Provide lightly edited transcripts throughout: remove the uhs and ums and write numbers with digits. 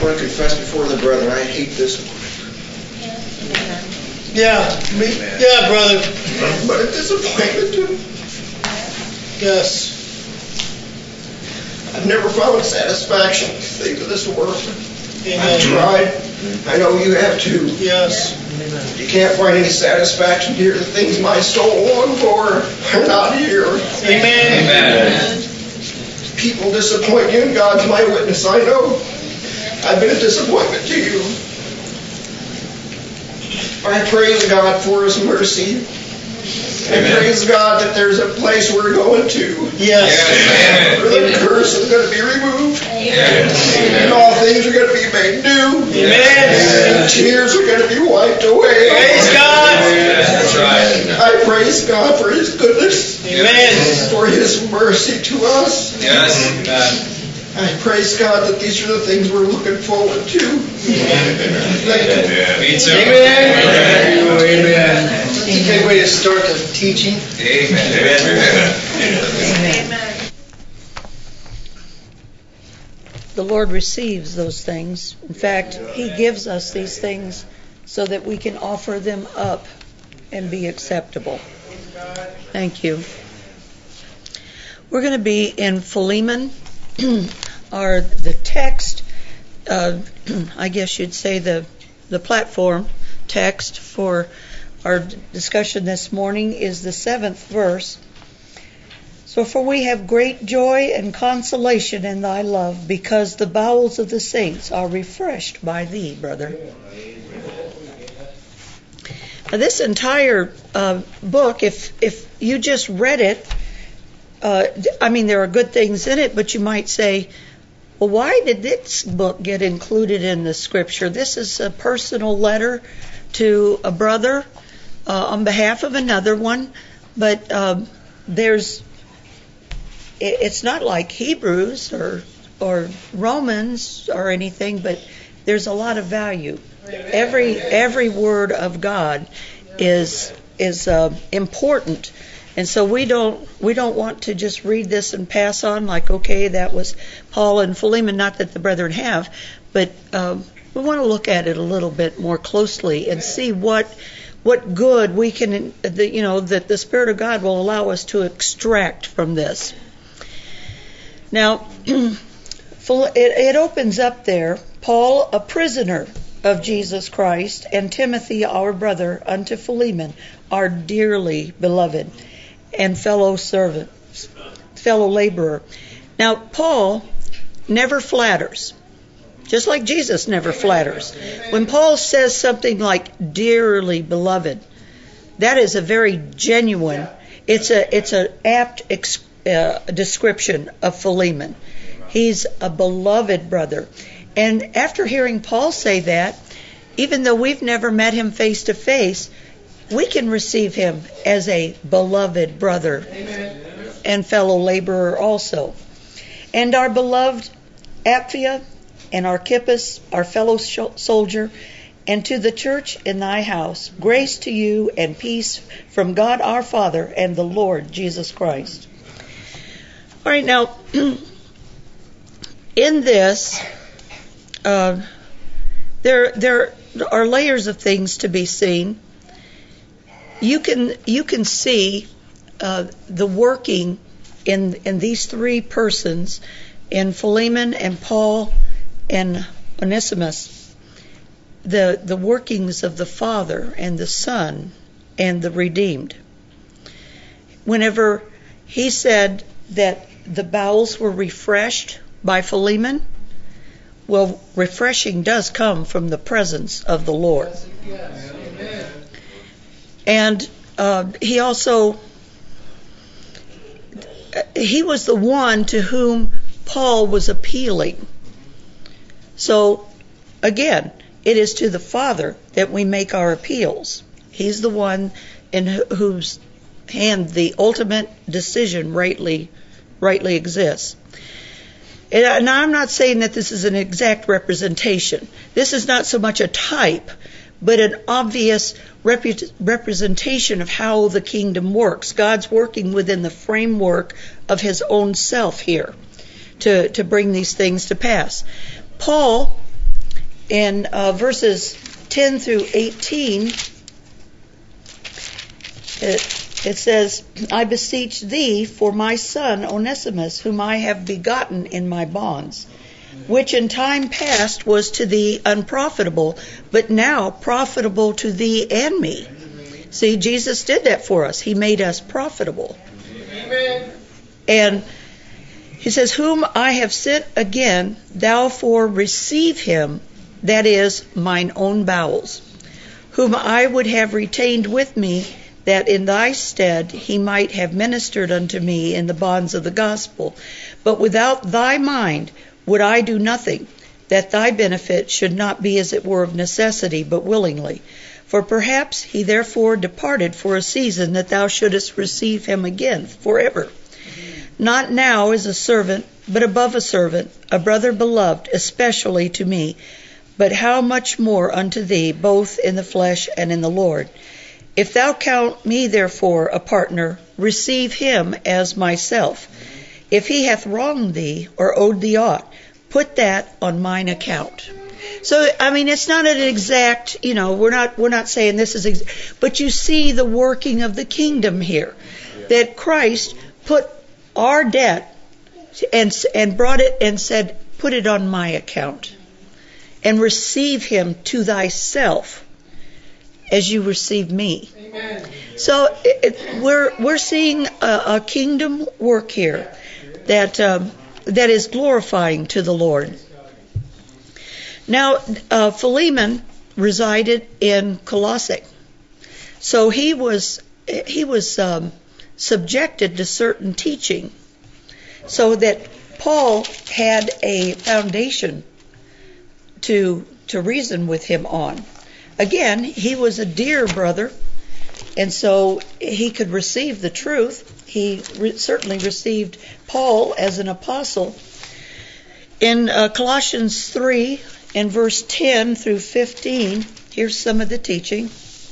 want to confess before the brethren, I hate this one. Yeah, brother. But a disappointment too. Yes. I've never found satisfaction in the things of this world. Amen. I've tried. I know you have too. Yes. You can't find any satisfaction here. The things my soul longed for are not here. Amen. Amen. People disappoint you, and God's my witness. I know. I've been a disappointment to you. I praise God for His mercy. I praise God that there's a place we're going to. Yes. Where the curse is going to be removed. Yes. And all things are going to be made new. Amen. And tears are going to be wiped away. Praise God. That's right. I praise God for His goodness. Amen. For His mercy to us. Yes. I praise God that these are the things we're looking forward to. Thank you. Me too. Amen. That's a good way to start the teaching. Amen. The Lord receives those things. In fact, He gives us these things so that we can offer them up and be acceptable. Thank you. We're going to be in Philemon, the text, I guess you'd say the platform text for our discussion this morning is the 7th verse. So, for we have great joy and consolation in thy love, because the bowels of the saints are refreshed by thee, brother. Now, this entire book, if you just read it, there are good things in it, but you might say, well, why did this book get included in the scripture? This is a personal letter to a brother on behalf of another one, but it's not like Hebrews or Romans or anything, but there's a lot of value. Every word of God is important, and so we don't want to just read this and pass on like, okay, that was Paul and Philemon. Not that the brethren have, but we want to look at it a little bit more closely and see what good we can, that the Spirit of God will allow us to extract from this. Now, it opens up there, Paul, a prisoner of Jesus Christ, and Timothy, our brother, unto Philemon, our dearly beloved and fellow servant, fellow laborer. Now, Paul never flatters, just like Jesus never flatters. When Paul says something like dearly beloved, that is a very genuine, it's an apt description of Philemon. He's a beloved brother. And after hearing Paul say that, even though we've never met him face to face, we can receive him as a beloved brother. Amen. And fellow laborer also. And our beloved Apphia and Archippus, our fellow soldier, and to the church in thy house, grace to you and peace from God our Father and the Lord Jesus Christ. All right, now, in this, there are layers of things to be seen. You can see the working in these three persons, in Philemon and Paul and Onesimus, the workings of the Father and the Son and the redeemed. Whenever he said that the bowels were refreshed by Philemon, well, refreshing does come from the presence of the Lord. Yes. Amen. And he also, he was the one to whom Paul was appealing. So, again, it is to the Father that we make our appeals. He's the one in whose hand the ultimate decision rightly exists. And I'm not saying that this is an exact representation. This is not so much a type, but an obvious representation of how the kingdom works. God's working within the framework of his own self here to bring these things to pass. Paul in verses 10 through 18, it says, I beseech thee for my son Onesimus, whom I have begotten in my bonds, which in time past was to thee unprofitable, but now profitable to thee and me. See, Jesus did that for us. He made us profitable. Amen. And he says, whom I have sent again, thou for receive him, that is, mine own bowels, whom I would have retained with me, that in thy stead he might have ministered unto me in the bonds of the gospel. But without thy mind would I do nothing, that thy benefit should not be as it were of necessity, but willingly. For perhaps he therefore departed for a season, that thou shouldest receive him again forever. Not now as a servant, but above a servant, a brother beloved, especially to me. But how much more unto thee, both in the flesh and in the Lord. If thou count me therefore a partner, receive him as myself. If he hath wronged thee, or owed thee aught, put that on mine account. So, I mean, it's not an exact, we're not saying this is, but you see the working of the kingdom here. That Christ put our debt and brought it and said, put it on my account. And receive him to thyself as you receive me. Amen. So we're seeing a kingdom work here that is glorifying to the Lord. Now, Philemon resided in Colossae, so he was subjected to certain teaching, so that Paul had a foundation to reason with him on. Again, he was a dear brother, and so he could receive the truth. He certainly received Paul as an apostle. In Colossians 3, in verse 10 through 15, here's some of the teaching.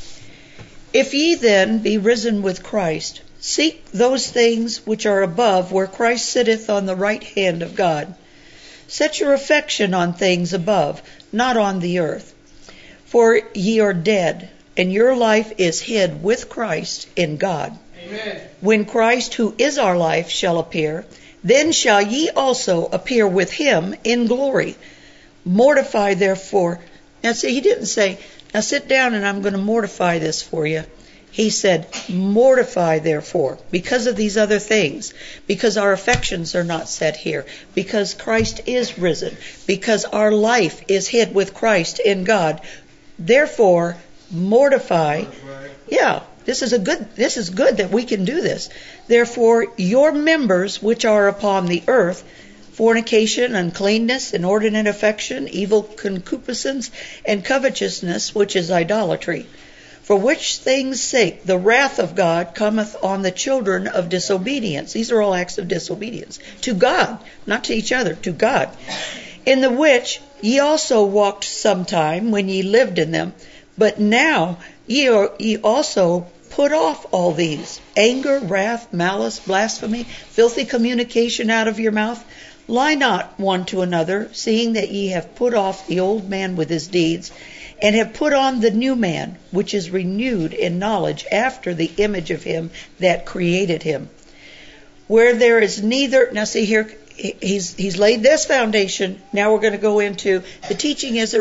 If ye then be risen with Christ, seek those things which are above, where Christ sitteth on the right hand of God. Set your affection on things above, not on the earth. For ye are dead, and your life is hid with Christ in God. Amen. When Christ, who is our life, shall appear, then shall ye also appear with him in glory. Mortify therefore. Now see, he didn't say, now sit down and I'm going to mortify this for you. He said, mortify therefore, because of these other things, because our affections are not set here, because Christ is risen, because our life is hid with Christ in God. Therefore, mortify. Yeah, this is good that we can do this. Therefore, your members which are upon the earth, fornication, uncleanness, inordinate affection, evil concupiscence, and covetousness, which is idolatry. For which things' sake the wrath of God cometh on the children of disobedience. These are all acts of disobedience. To God, not to each other, to God. In the which ye also walked sometime when ye lived in them. But now ye also put off all these: anger, wrath, malice, blasphemy, filthy communication out of your mouth. Lie not one to another, seeing that ye have put off the old man with his deeds, and have put on the new man, which is renewed in knowledge after the image of him that created him. Where there is neither, now see here, he's laid this foundation. Now we're going to go into the teaching as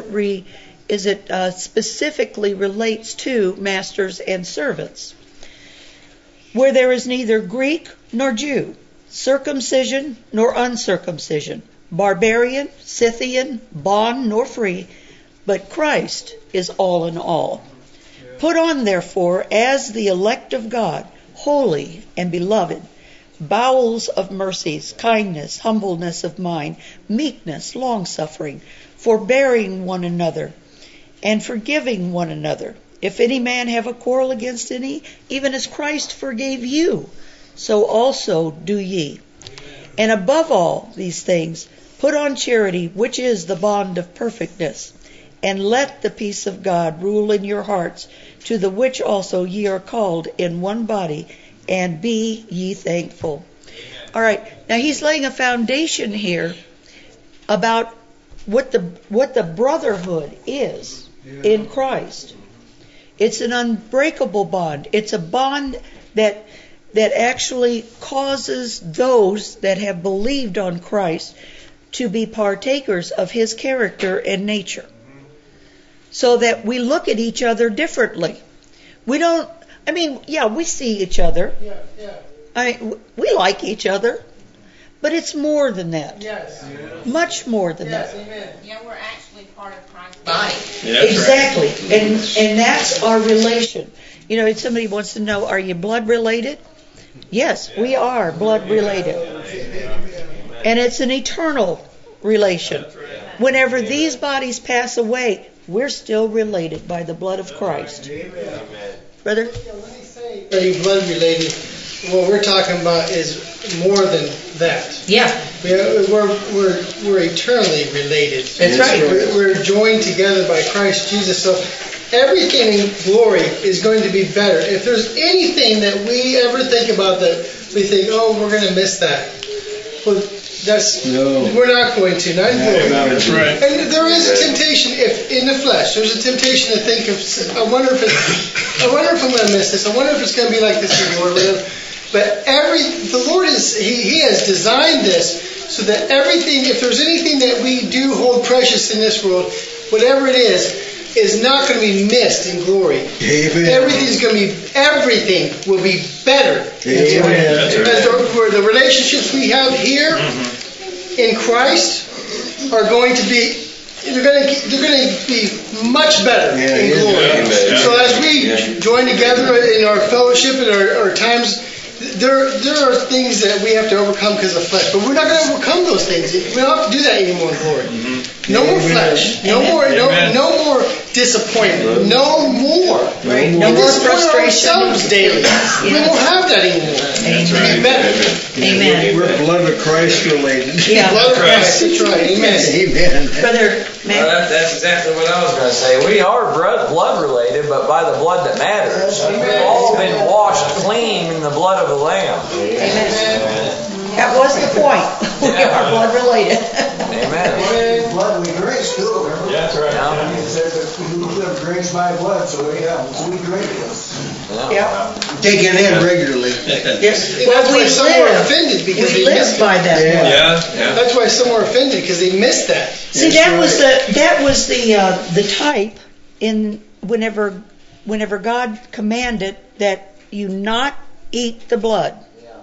it specifically relates to masters and servants. Where there is neither Greek nor Jew, circumcision nor uncircumcision, barbarian, Scythian, bond nor free, but Christ is all in all. Put on, therefore, as the elect of God, holy and beloved, bowels of mercies, kindness, humbleness of mind, meekness, long-suffering, forbearing one another, and forgiving one another. If any man have a quarrel against any, even as Christ forgave you, so also do ye. And above all these things, put on charity, which is the bond of perfectness. And let the peace of God rule in your hearts, to the which also ye are called in one body, and be ye thankful. All right, now he's laying a foundation here about what the brotherhood is in Christ. It's an unbreakable bond. It's a bond that actually causes those that have believed on Christ to be partakers of his character and nature. So that we look at each other differently. We see each other. We like each other. But it's more than that. Yes. Much more than Yes. that. Amen. Yeah, we're actually part of Christ's body. Yeah, that's Exactly. right. And that's our relation. You know, if somebody wants to know, are you blood related? Yes, we are blood related. And it's an eternal relation. Whenever these bodies pass away, we're still related by the blood of Christ. Brother? When they say, are you blood related? What we're talking about is more than that. Yeah. We're eternally related. That's right. We're joined together by Christ Jesus. So everything in glory is going to be better. If there's anything that we ever think about that we think, oh, we're going to miss that. Well, we're not going to. Not in glory. That's right. And there is a temptation, if in the flesh, there's a temptation to think of, I wonder if I'm going to miss this. I wonder if it's going to be like this in glory. But the Lord He has designed this so that everything, if there's anything that we do hold precious in this world, whatever it is not going to be missed in glory. Amen. Everything will be better. Amen. Because the relationships we have here in Christ are going to be, they're going to be much better in glory. Amen. So as we join together in our fellowship and our times, there are things that we have to overcome because of flesh, but we're not going to overcome those things. We don't have to do that anymore in glory. No more flesh. No more disappointment. No more. Right. No more frustration. Ourselves daily. We won't have that anymore. Amen. Be better. Amen. We're blood of Christ related. Yeah. Blood of Christ. That's right. Amen. Amen. Brother Mac? That's exactly what I was going to say. We are blood related, but by the blood that matters. We've all been washed clean in the blood of the Lamb. Amen. That was the point. We are blood related. Amen. Blood we drink too. Yeah, that's right. Yeah. He said that who drinks my blood, so we drink this. Yeah. Take it in regularly. Yes. And that's why some are offended because We they missed live by it. that. Yeah. That's why some are offended because they missed that. See, that was the type in whenever God commanded that you not eat the blood.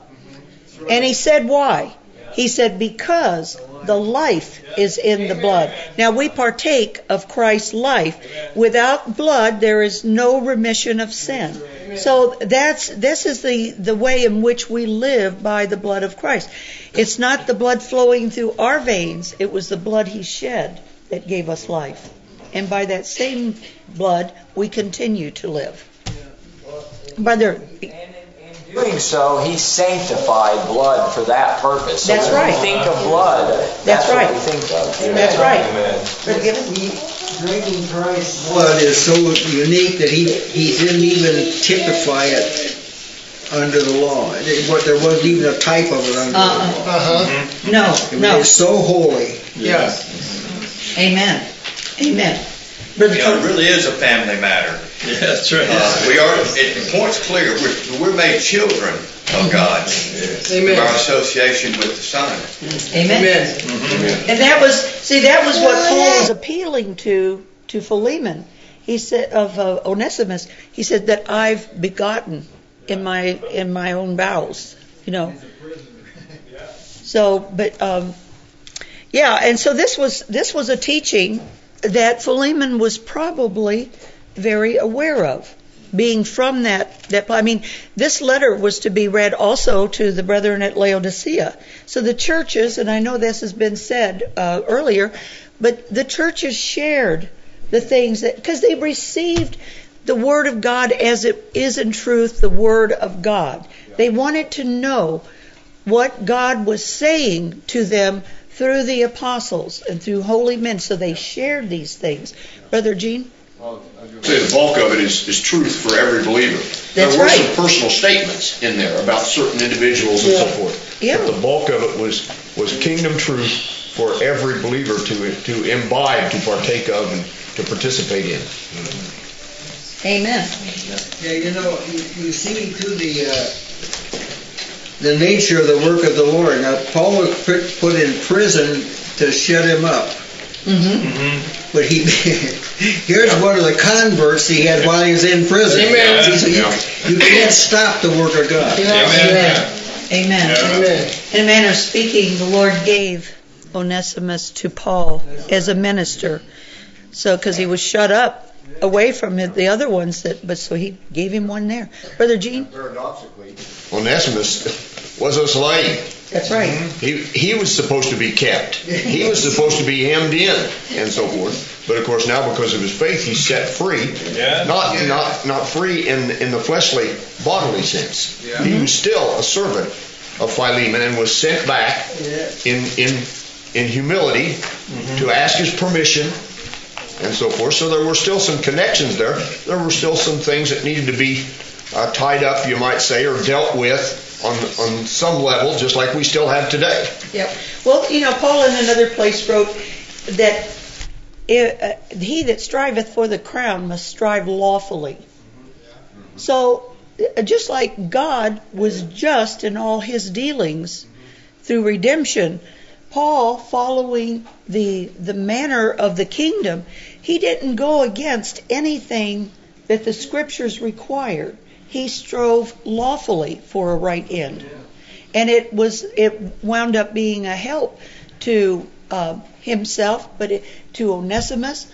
And he said why? He said because the life is in the blood. Now we partake of Christ's life. Without blood there is no remission of sin. So this is the way in which we live by the blood of Christ. It's not the blood flowing through our veins, it was the blood he shed that gave us life. And by that same blood we continue to live. Brother, Doing so, He sanctified blood for that purpose. So That's when right. we think of blood, That's right. what we think of. That's right. Amen. Drinking Christ's Blood is so unique that he didn't even typify it under the law. There wasn't even a type of it under the law. No. It's so holy. Yeah. Amen. Amen. Brother You know, it really is a family matter. Yeah, that's right. The point's clear. We're made children of God. Amen. Our association with the Son. Amen. Amen. And that was what Paul was appealing to Philemon. He said of Onesimus. He said that I've begotten in my own bowels. You know. So, but and so this was a teaching that Philemon was probably very aware of, being from that. I mean, this letter was to be read also to the brethren at Laodicea. So the churches, and I know this has been said earlier, but the churches shared the things that, because they received the Word of God as it is in truth the Word of God. They wanted to know what God was saying to them through the apostles and through holy men, so they shared these things. Brother Gene? Say the bulk of it is truth for every believer. That's there were right. some personal statements in there about certain individuals and so forth. Yeah. But the bulk of it was kingdom truth for every believer to imbibe, to partake of, and to participate in. Amen. Yeah, you see through the nature of the work of the Lord. Now, Paul was put in prison to shut him up. But here's one of the converts he had while he was in prison. Amen. So you can't stop the work of God. Amen. Amen. In a manner of speaking, the Lord gave Onesimus to Paul as a minister. So, because he was shut up away from the other ones, so he gave him one there. Brother Gene? Paradoxically, Onesimus was a slave. That's right. He was supposed to be kept. He was supposed to be hemmed in and so forth. But of course now, because of his faith, he's set free. Not free in the fleshly, bodily sense. He was still a servant of Philemon and was sent back in humility to ask his permission and so forth. So there were still some connections there. There were still some things that needed to be tied up, you might say, or dealt with on some level, just like we still have today. Yep. Well, Paul in another place wrote that he that striveth for the crown must strive lawfully. So, just like God was just in all his dealings through redemption, Paul, following the manner of the kingdom, he didn't go against anything that the scriptures required. He strove lawfully for a right end. And it wound up being a help to himself, but to Onesimus.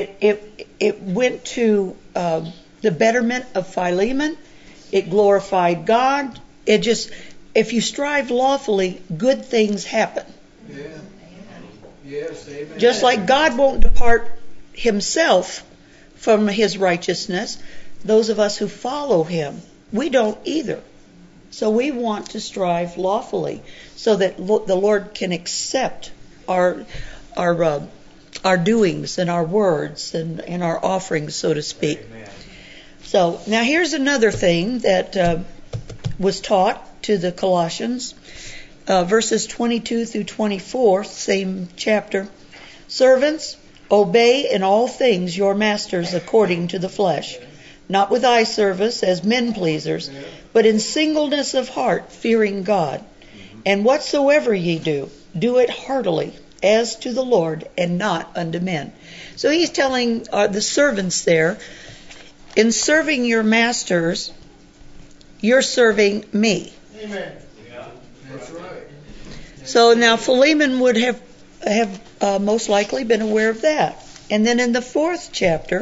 It went to the betterment of Philemon. It glorified God. If you strive lawfully, good things happen. Yeah. Yes, amen. Just like God won't depart himself from his righteousness, those of us who follow him, we don't either. So we want to strive lawfully so that the Lord can accept our doings and our words and our offerings, so to speak. Amen. So now here's another thing that was taught to the Colossians, verses 22 through 24, same chapter. Servants, obey in all things your masters according to the flesh, not with eye service as men pleasers, but in singleness of heart, fearing God. And whatsoever ye do, do it heartily, as to the Lord, and not unto men. So he's telling the servants there, in serving your masters, you're serving me. Amen. That's right. So now Philemon would have most likely been aware of that. And then in the 4th chapter,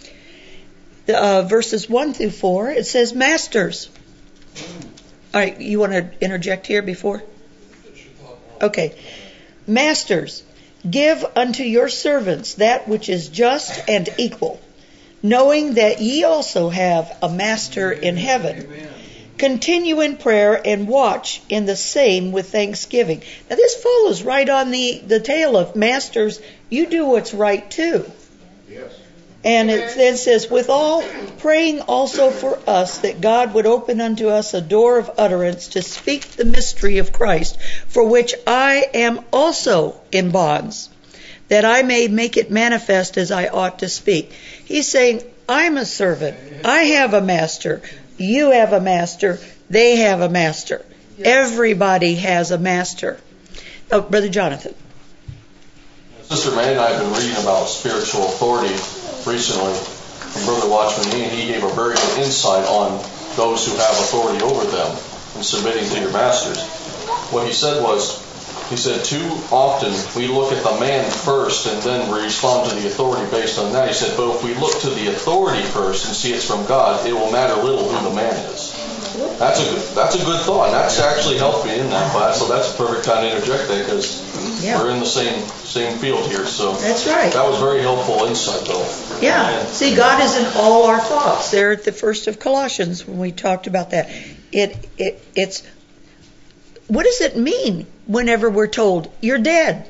verses 1 through 4, it says, Masters. All right, you want to interject here before? Okay. Masters, give unto your servants that which is just and equal, knowing that ye also have a master in heaven. Amen. Continue in prayer and watch in the same with thanksgiving. Now this follows right on the tail of masters, you do what's right too. Yes. And it then says, withal praying also for us that God would open unto us a door of utterance to speak the mystery of Christ, for which I am also in bonds, that I may make it manifest as I ought to speak. He's saying, I'm a servant. I have a master. You have a master. They have a master. Yes. Everybody has a master. Oh, Brother Jonathan. Sister May and I have been reading about spiritual authority recently from Brother Watchman Nee, and he gave a very good insight on those who have authority over them and submitting to your masters. What he said was, too often we look at the man first and then we respond to the authority based on that. He said, but if we look to the authority first and see it's from God, it will matter little who the man is. That's a good thought. And that's actually helped me in that class, so that's a perfect time to interject that because we're in the same field here. So that's right. That was very helpful insight, though. Yeah. See, God is in all our thoughts. There at the first of Colossians when we talked about that. It's what does it mean whenever we're told you're dead?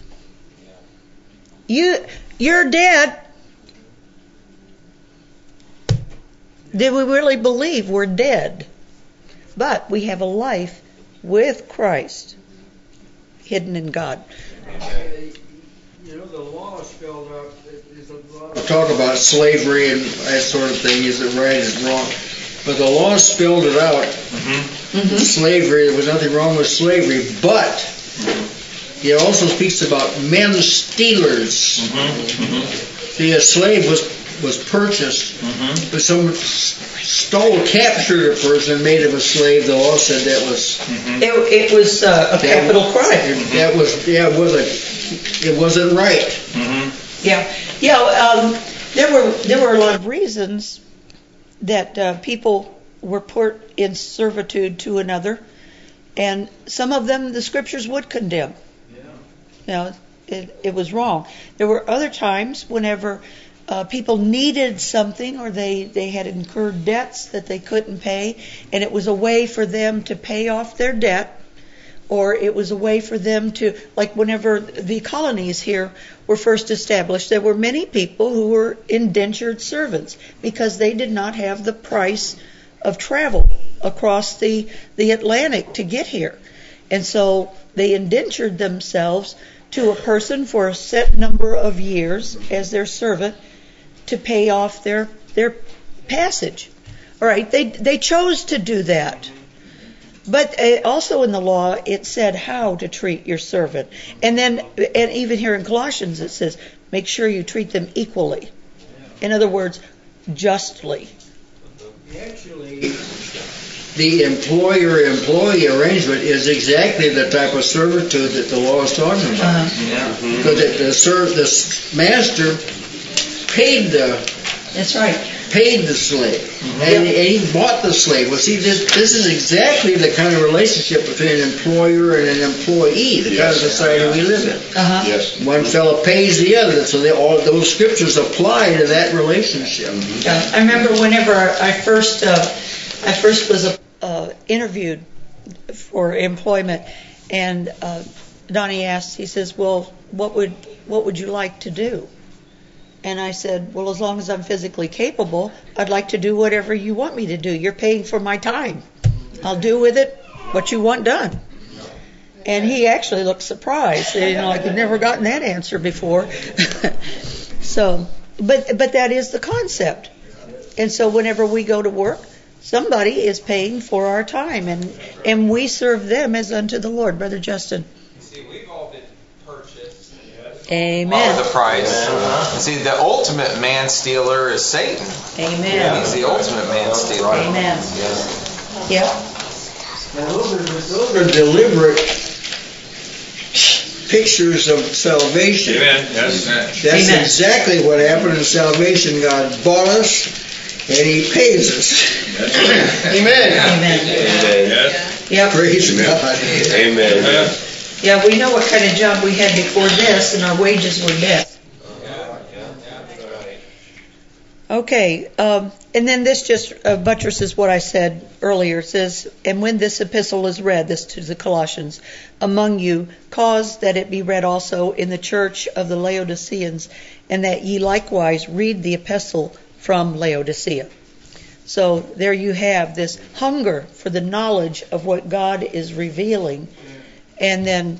You're dead. Did we really believe we're dead? But we have a life with Christ hidden in God. The law spelled out is a lot of talk about slavery and that sort of thing. Is it right? Is it wrong? But the law spelled it out. Slavery. There was nothing wrong with slavery, but it also speaks about men stealers. See, a slave was purchased, but someone captured a person, and made him a slave. The law said that was it was a capital crime. It wasn't right. There were a lot of reasons that people were put in servitude to another, and some of them the scriptures would condemn. Now, it was wrong. There were other times whenever people needed something, or they had incurred debts that they couldn't pay, and it was a way for them to pay off their debt, or it was a way for them to, like whenever the colonies here were first established, there were many people who were indentured servants because they did not have the price of travel across the Atlantic to get here. And so they indentured themselves to a person for a set number of years as their servant to pay off their passage. All right, they chose to do that. But also in the law, it said how to treat your servant. And even here in Colossians, it says, make sure you treat them equally. In other words, justly. actually. The employer-employee arrangement is exactly the type of servitude that the law is talking about. Because the master paid the slave, and he bought the slave. Well, see, this is exactly the kind of relationship between an employer and an employee, the kind of society we live in. Yes. One fellow pays the other, so all those scriptures apply to that relationship. I remember whenever I first was interviewed for employment, and Donnie asked, he says, "Well, what would you like to do?" And I said, "Well, as long as I'm physically capable, I'd like to do whatever you want me to do. You're paying for my time. I'll do with it what you want done." And he actually looked surprised. Like he'd never gotten that answer before. So, but that is the concept. And so whenever we go to work, somebody is paying for our time, and we serve them as unto the Lord. Brother Justin. See, we've all been purchased. Amen. For the price. See, the ultimate man stealer is Satan. Amen. He's the ultimate man stealer. Amen. Yep. Now those are deliberate pictures of salvation. Amen. Yes. That's exactly what happened in salvation. God bought us, and He pays us. Amen. Amen. Yes. Yep. Praise God. Amen. Yeah, we know what kind of job we had before this, and our wages were death. Okay, and then this just buttresses what I said earlier. It says, "And when this epistle is read," this to the Colossians, "among you, cause that it be read also in the church of the Laodiceans, and that ye likewise read the epistle from Laodicea." So there you have this hunger for the knowledge of what God is revealing. And then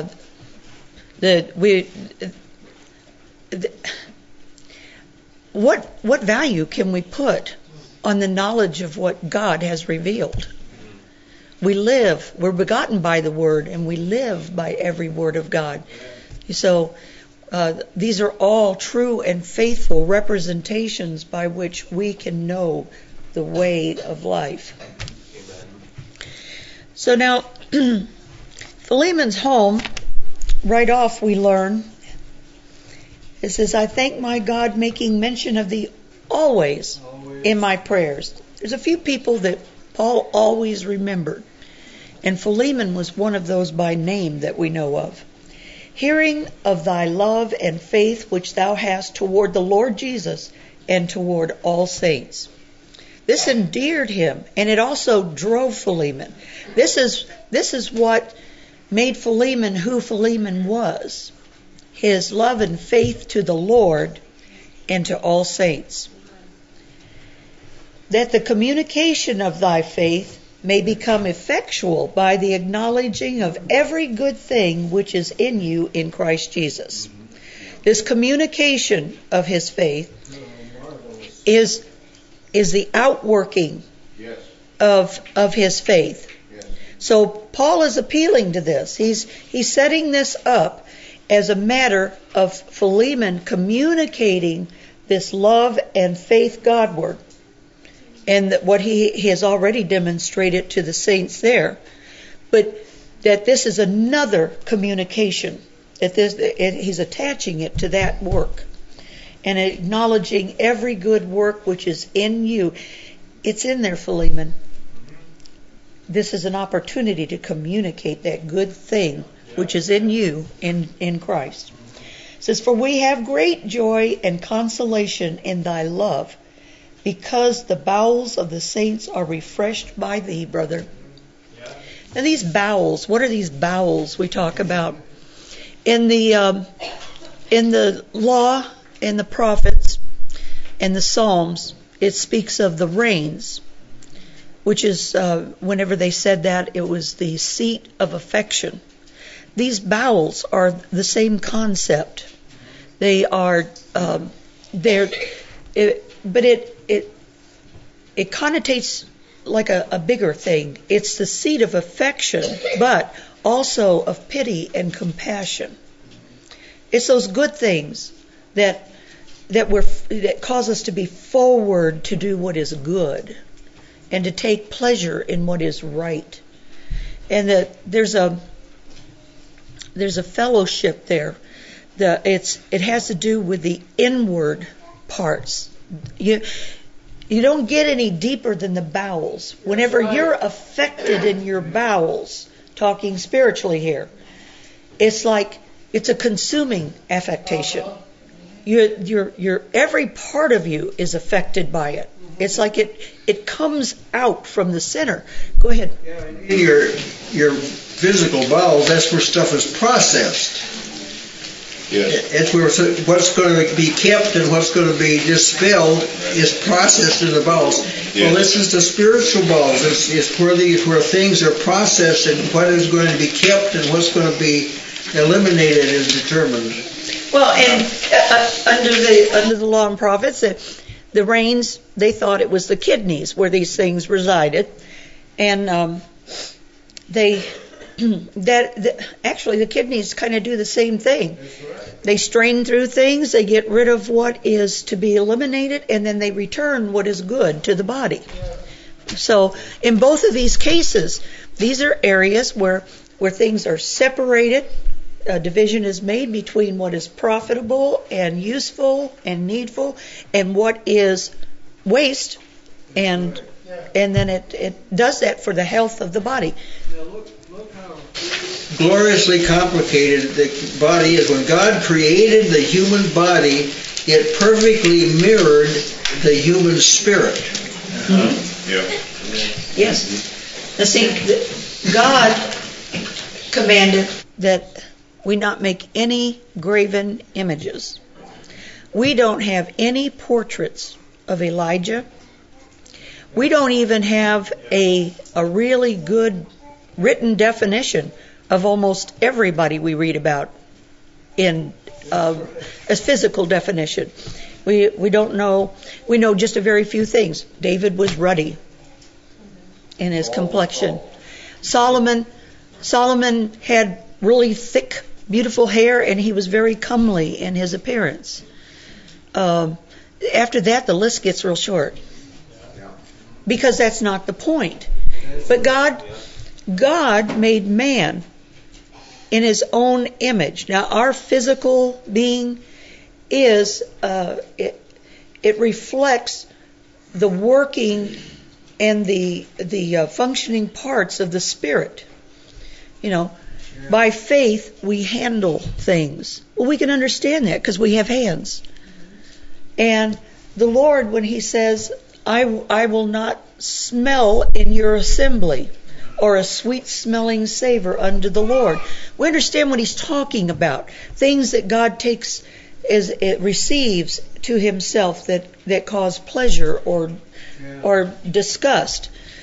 what value can we put on the knowledge of what God has revealed? We're begotten by the Word, and we live by every word of God. So these are all true and faithful representations by which we can know the way of life. So now, Philemon's home, right off we learn, it says, "I thank my God, making mention of thee always in my prayers." There's a few people that Paul always remembered, and Philemon was one of those by name that we know of. "Hearing of thy love and faith which thou hast toward the Lord Jesus and toward all saints." This endeared him, and it also drove Philemon. This is what made Philemon who Philemon was. His love and faith to the Lord and to all saints. "That the communication of thy faith may become effectual by the acknowledging of every good thing which is in you in Christ Jesus. This communication of his faith is the outworking of his faith. So Paul is appealing to this. He's setting this up as a matter of Philemon communicating this love and faith Godward, and that what he has already demonstrated to the saints there, but that this is another communication, that he's attaching it to that work and acknowledging every good work which is in you. It's in there, Philemon. This is an opportunity to communicate that good thing which is in you in Christ. It says, for we have great joy and consolation in thy love, because the bowels of the saints are refreshed by thee, brother. Now these bowels, what are these bowels we talk about? In the law, in the prophets, and the Psalms, it speaks of the reins, which is, whenever they said that, it was the seat of affection. These bowels are the same concept. They are, but it connotates like a bigger thing. It's the seat of affection, but also of pity and compassion. It's those good things that cause us to be forward to do what is good and to take pleasure in what is right. And that there's a fellowship there. It has to do with the inward parts. You don't get any deeper than the bowels. Whenever you're affected in your bowels, talking spiritually here, it's like it's a consuming affectation. Your every part of you is affected by it. It's like it comes out from the center. Go ahead. In your physical bowels, that's where stuff is processed. Yes. It's where what's going to be kept and what's going to be dispelled is processed in the bowels. Yes. Well, this is the spiritual bowels. It's where things are processed, and what is going to be kept and what's going to be eliminated is determined. Well, and under the law and prophets, the reins, they thought it was the kidneys where these things resided, and actually the kidneys kind of do the same thing. They strain through things, they get rid of what is to be eliminated, and then they return what is good to the body. So in both of these cases, these are areas where things are separated. A division is made between what is profitable and useful and needful and what is waste, and then it does that for the health of the body. Now look how gloriously complicated the body is. When God created the human body, it perfectly mirrored the human spirit. Yes. Now see, God commanded that we not make any graven images. We don't have any portraits of Elijah. We don't even have a really good written definition of almost everybody we read about in as physical definition. We don't know. We know just a very few things. David was ruddy in his complexion. Solomon had really thick, beautiful hair, and he was very comely in his appearance. After that, the list gets real short, because that's not the point. But God made man in his own image. Now, our physical being is it reflects the working and the functioning parts of the Spirit. You know, by faith we handle things. Well, we can understand that because we have hands. And the Lord, when He says, I will not smell in your assembly, or a sweet smelling savor unto the Lord. We understand what He's talking about. Things that God takes as it receives to Himself that cause pleasure or disgust.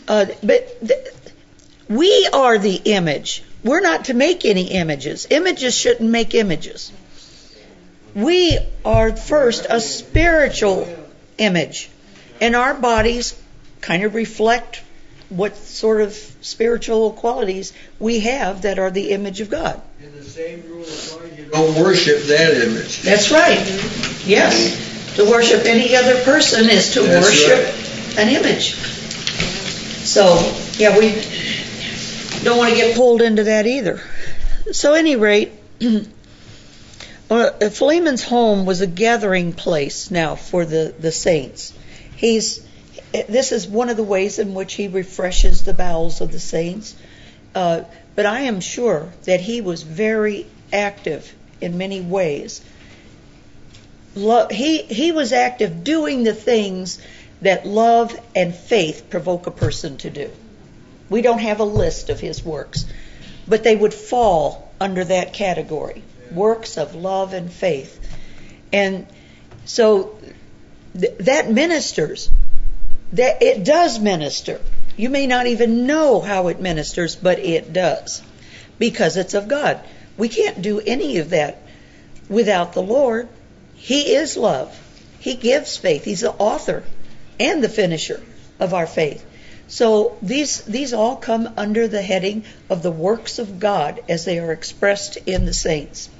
We are the image. We're not to make any images. Images shouldn't make images. We are first a spiritual image, and our bodies kind of reflect what sort of spiritual qualities we have that are the image of God. In the same rule applies, you don't worship that image. That's right. Yes. To worship any other person is to worship an image. So, yeah, we don't want to get pulled into that either. So, at any rate, Philemon's home was a gathering place now for the saints. This is one of the ways in which he refreshes the bowels of the saints. But I am sure that he was very active in many ways. He was active doing the things that love and faith provoke a person to do. We don't have a list of his works, but they would fall under that category. Works of love and faith. And so that ministers. That it does minister. You may not even know how it ministers, but it does. Because it's of God. We can't do any of that without the Lord. He is love. He gives faith. He's the author and the finisher of our faith. So these all come under the heading of the works of God as they are expressed in the saints.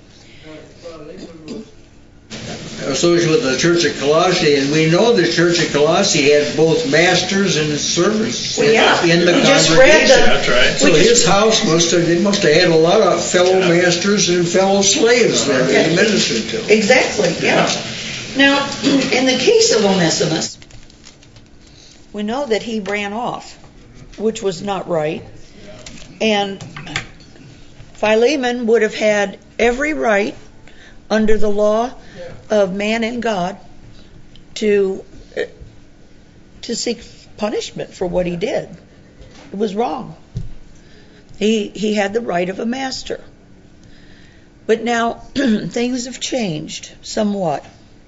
Associated with the Church of Colossae, and we know the Church of Colossae had both masters and servants in the congregation. That's right. So his house must have had a lot of fellow masters and fellow slaves there that he ministered to. Exactly, yeah. Now, in the case of Onesimus, we know that he ran off, which was not right. And Philemon would have had every right under the law of man and God to seek punishment for what he did. It was wrong. He had the right of a master. But now things have changed somewhat.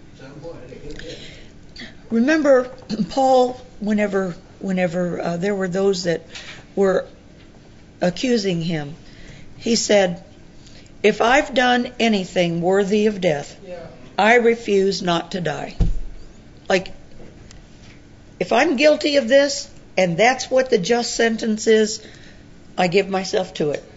Remember Paul, whenever there were those that were accusing him, he said, "If I've done anything worthy of death, I refuse not to die." Like, if I'm guilty of this, and that's what the just sentence is, I give myself to it.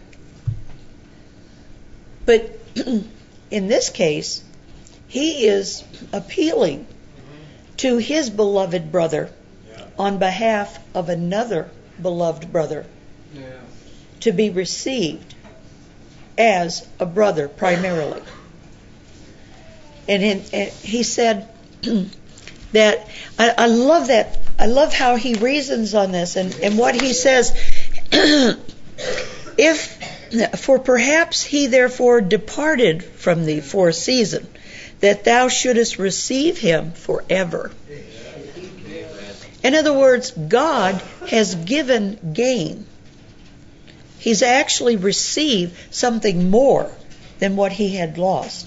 But in this case, he is appealing to his beloved brother on behalf of another beloved brother to be received as a brother primarily. And he said that, I love that. I love how he reasons on this and what he says. For perhaps he therefore departed from thee for a season, that thou shouldest receive him forever. In other words, God has given gain. He's actually received something more than what he had lost.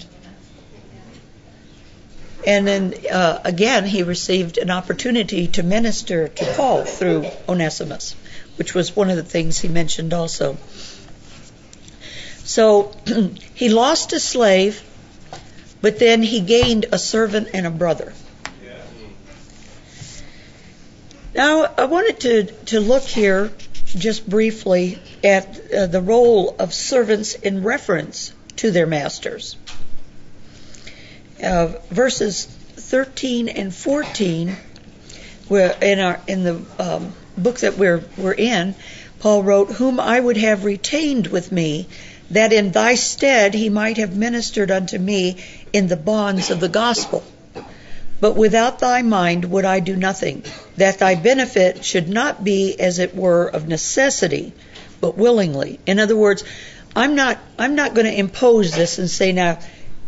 And then again, he received an opportunity to minister to Paul through Onesimus, which was one of the things he mentioned also. So he lost a slave, but then he gained a servant and a brother. Now, I wanted to look here just briefly at the role of servants in reference to their masters. Verses 13 and 14, in the book that we're in, Paul wrote, "Whom I would have retained with me, that in thy stead he might have ministered unto me in the bonds of the gospel. But without thy mind would I do nothing, that thy benefit should not be as it were of necessity, but willingly." In other words, I'm not going to impose this and say, now,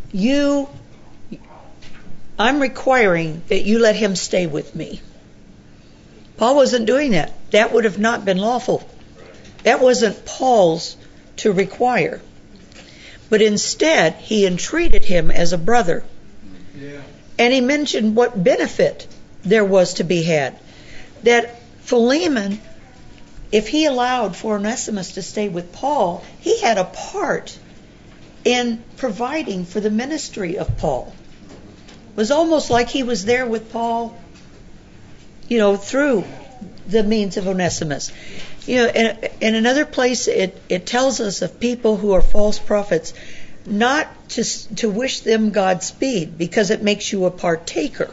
I'm requiring that you let him stay with me. Paul wasn't doing that. That would have not been lawful. That wasn't Paul's to require. But instead, he entreated him as a brother. And he mentioned what benefit there was to be had. That Philemon if he allowed for Onesimus to stay with Paul, he had a part in providing for the ministry of Paul. It was almost like he was there with Paul, through the means of Onesimus. In another place, it tells us of people who are false prophets not to wish them Godspeed, because it makes you a partaker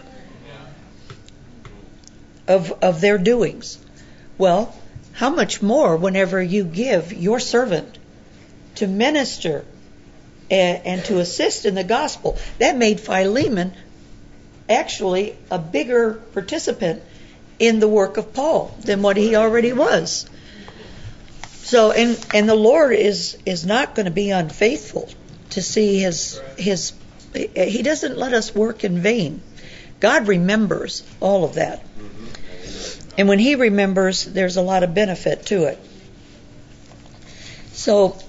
of their doings. Well, how much more whenever you give your servant to minister and to assist in the gospel. That made Philemon actually a bigger participant in the work of Paul than what he already was. So, and the Lord is not going to be unfaithful to see his. He doesn't let us work in vain. God remembers all of that. And when he remembers, there's a lot of benefit to it. So,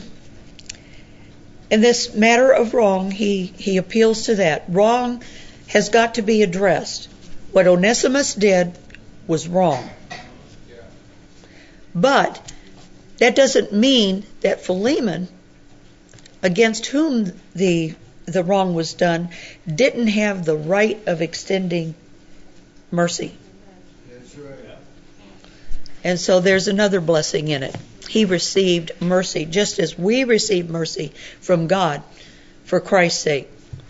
in this matter of wrong, he appeals to that. Wrong has got to be addressed. What Onesimus did was wrong. But that doesn't mean that Philemon, against whom the wrong was done, didn't have the right of extending mercy. That's right. And so there's another blessing in it. He received mercy, just as we receive mercy from God for Christ's sake.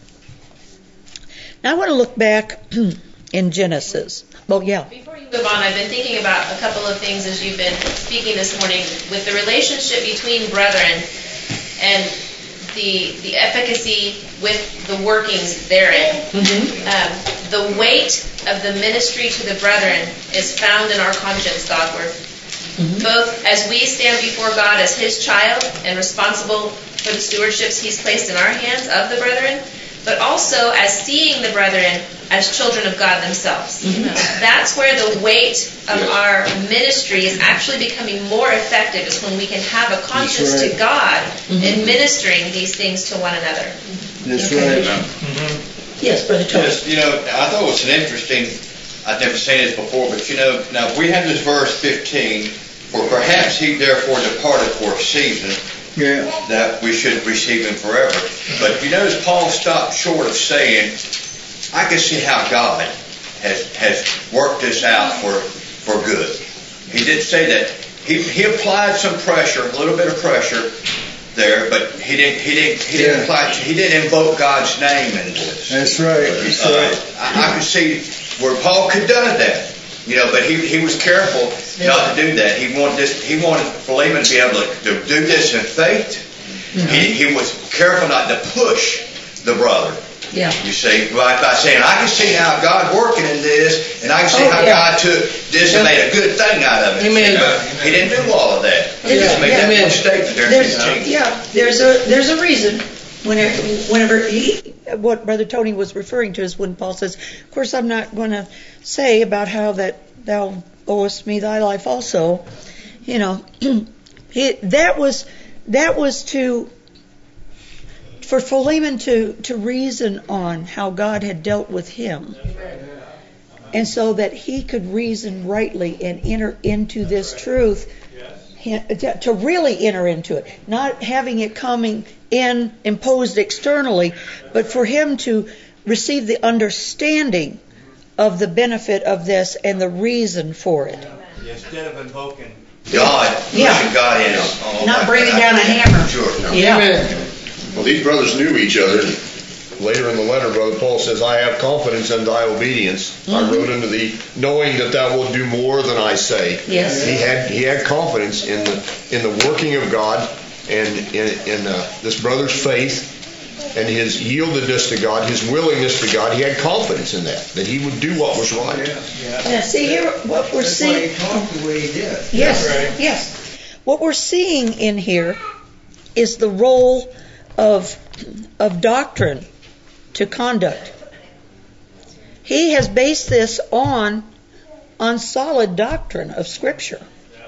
Now I want to look back in Genesis. Well, yeah. Before you move on, I've been thinking about a couple of things as you've been speaking this morning with the relationship between brethren and the efficacy with the workings therein. Mm-hmm. The weight of the ministry to the brethren is found in our conscience, Godward. Mm-hmm. Both as we stand before God as His child and responsible for the stewardships He's placed in our hands of the brethren, but also as seeing the brethren as children of God themselves. Mm-hmm. That's where the weight of our ministry is actually becoming more effective, is when we can have a conscience to God in ministering these things to one another. That's right. Yes, Brother Tony. Yes, I thought it was an interesting, I'd never seen this before, but now if we have this verse 15, for perhaps he therefore departed for a season, that we should receive him forever. But you notice Paul stopped short of saying, I can see how God has worked this out for good. He did say that. He applied some pressure, a little bit of pressure there, but he didn't invoke God's name in this. That's right. That's right. I could see where Paul could have done that. But he was careful not to do that. He wanted Philemon to be able to do this in faith. Mm-hmm. He was careful not to push the brother. Yeah. You see, by saying, I can see how God working in this, and I can see how God took this and made a good thing out of it. He didn't do all of that. He just made that one statement there in 15. Yeah, there's a reason. Whenever what Brother Tony was referring to is when Paul says, of course I'm not going to say about how that thou owest me thy life also. That was for Philemon to reason on how God had dealt with him. And so that he could reason rightly and enter into this truth, to really enter into it, not having it coming in imposed externally, but for him to receive the understanding of the benefit of this and the reason for it. Instead of invoking God, pushing God in. Not bringing down a hammer. Sure. No. Yeah. Well, these brothers knew each other. Later in the letter, Brother Paul says, I have confidence in thy obedience. I wrote unto thee, knowing that thou wilt do more than I say. Yes. He had confidence in the working of God and in this brother's faith and his yieldedness to God, his willingness to God. He had confidence in that he would do what was right. Yeah, see here what we're seeing. That's why he talked the way he did. Yes, right. yes. What we're seeing in here is the role of doctrine to conduct. He has based this on solid doctrine of Scripture.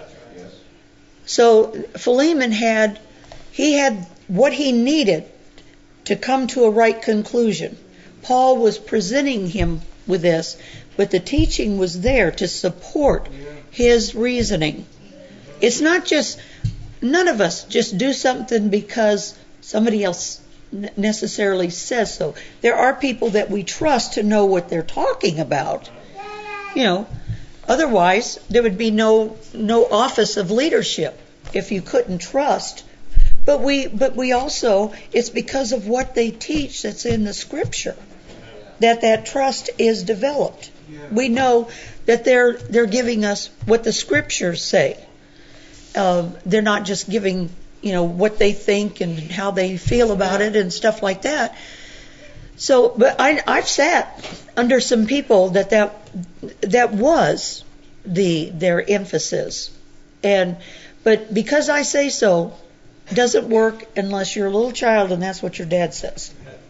So Philemon had what he needed to come to a right conclusion. Paul was presenting him with this, but the teaching was there to support his reasoning. it's not just, none of us just do something because somebody else necessarily says so. There are people that we trust to know what they're talking about. You know, otherwise there would be no office of leadership if you couldn't trust. But we also, it's because of what they teach that's in the Scripture that trust is developed. We know that they're giving us what the Scriptures say. They're not just giving, what they think and how they feel about it and stuff like that. So, but I've sat under some people that was their emphasis, but because I say so, doesn't work unless you're a little child and that's what your dad says.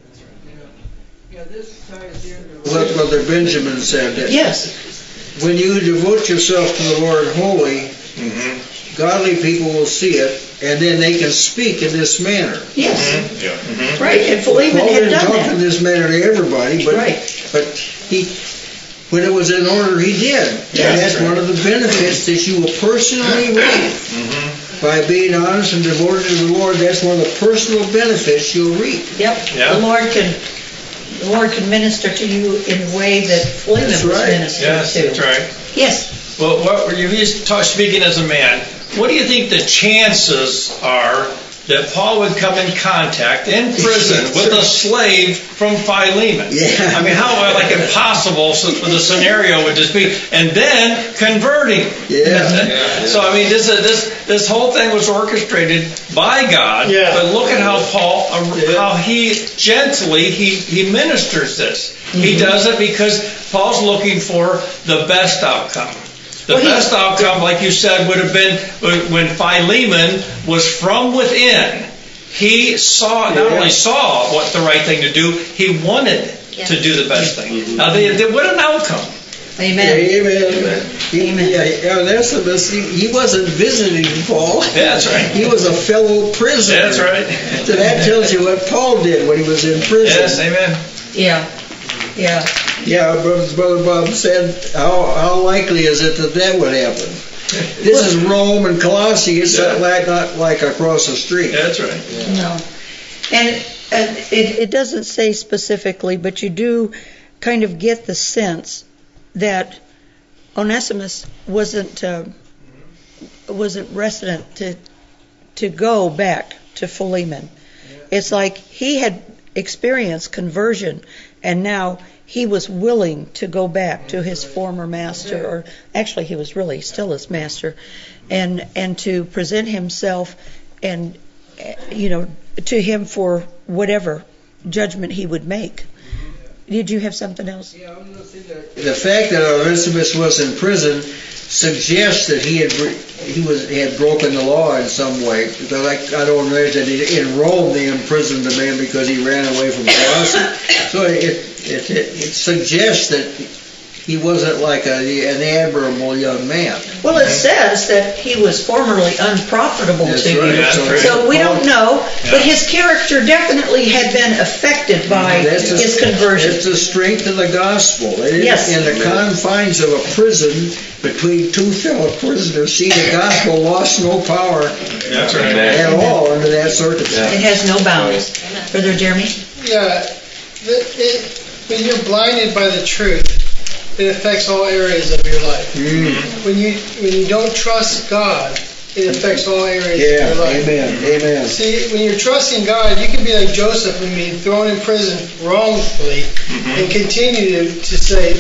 Yeah, this ties into what Brother Benjamin said. That yes. When you devote yourself to the Lord wholly, godly people will see it, and then they can speak in this manner. Yes. Right, and Philemon had done that. Paul didn't talk in this manner to everybody, but he, when it was in order, he did. And that's one of the benefits that you will personally reap. By being honest and devoted to the Lord, that's one of the personal benefits you'll reap. Yep. The Lord can minister to you in a way that Philemon was ministered to. That's right. Yes. Well, what were you speaking as a man? What do you think the chances are that Paul would come in contact in prison with a slave from Philemon? Yeah. I mean, how impossible the scenario would just be, and then converting. Yeah. So I mean, this whole thing was orchestrated by God. Yeah. But look at how Paul, how he gently he ministers this. He does it because Paul's looking for the best outcome. The best outcome, like you said, would have been when Philemon was from within. He not only saw what the right thing to do, he wanted to do the best thing. Now, what an outcome. Amen. He wasn't visiting Paul. That's right. He was a fellow prisoner. That's right. So that tells you what Paul did when he was in prison. Yes, amen. Yeah. Yeah, Brother Bob said, how likely is it that would happen? This is Rome and Colossae. It's not like across the street. That's right. No. And it doesn't say specifically, but you do kind of get the sense that Onesimus wasn't resident to go back to Philemon. It's like he had experienced conversion, and now he was willing to go back to his former master, or actually he was really still his master, and to present himself and to him for whatever judgment he would make. Did you have something else? Yeah, I'm going to say that the fact that Onesimus was in prison suggests that he had broken the law in some way. Because I don't imagine in Rome they imprisoned the man because he ran away from Colossae. So it suggests that he wasn't like an admirable young man. Well, it says that he was formerly unprofitable to you. So we don't know, but his character definitely had been affected by his conversion. It's the strength of the gospel. Yes. In the confines of a prison, between two fellow prisoners, see, the gospel lost no power at all under that circumstance. It has no bounds. Brother Jeremy? Yeah. When you're blinded by the truth, it affects all areas of your life. When you don't trust God, it affects all areas of your life. Amen. See, when you're trusting God, you can be like Joseph and be thrown in prison wrongfully and continue to say,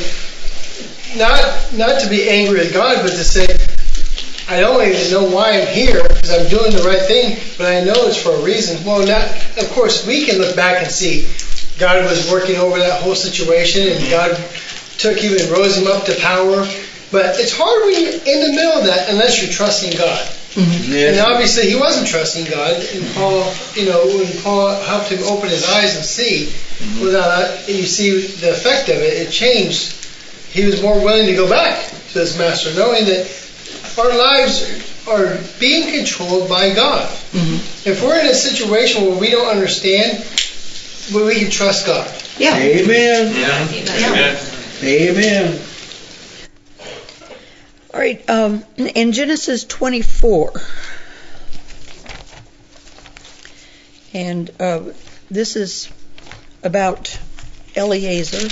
not to be angry with God, but to say, I don't even know why I'm here because I'm doing the right thing, but I know it's for a reason. Well, of course, we can look back and see God was working over that whole situation, and God took him and rose him up to power. But it's hard when you're in the middle of that unless you're trusting God. And obviously he wasn't trusting God. And Paul, when Paul helped him open his eyes and see, you see the effect of it. It changed. He was more willing to go back to his master, knowing that our lives are being controlled by God. If we're in a situation where we don't understand, we can trust God. Yeah. Amen. Amen. Amen. All right, in Genesis 24, and this is about Eliezer,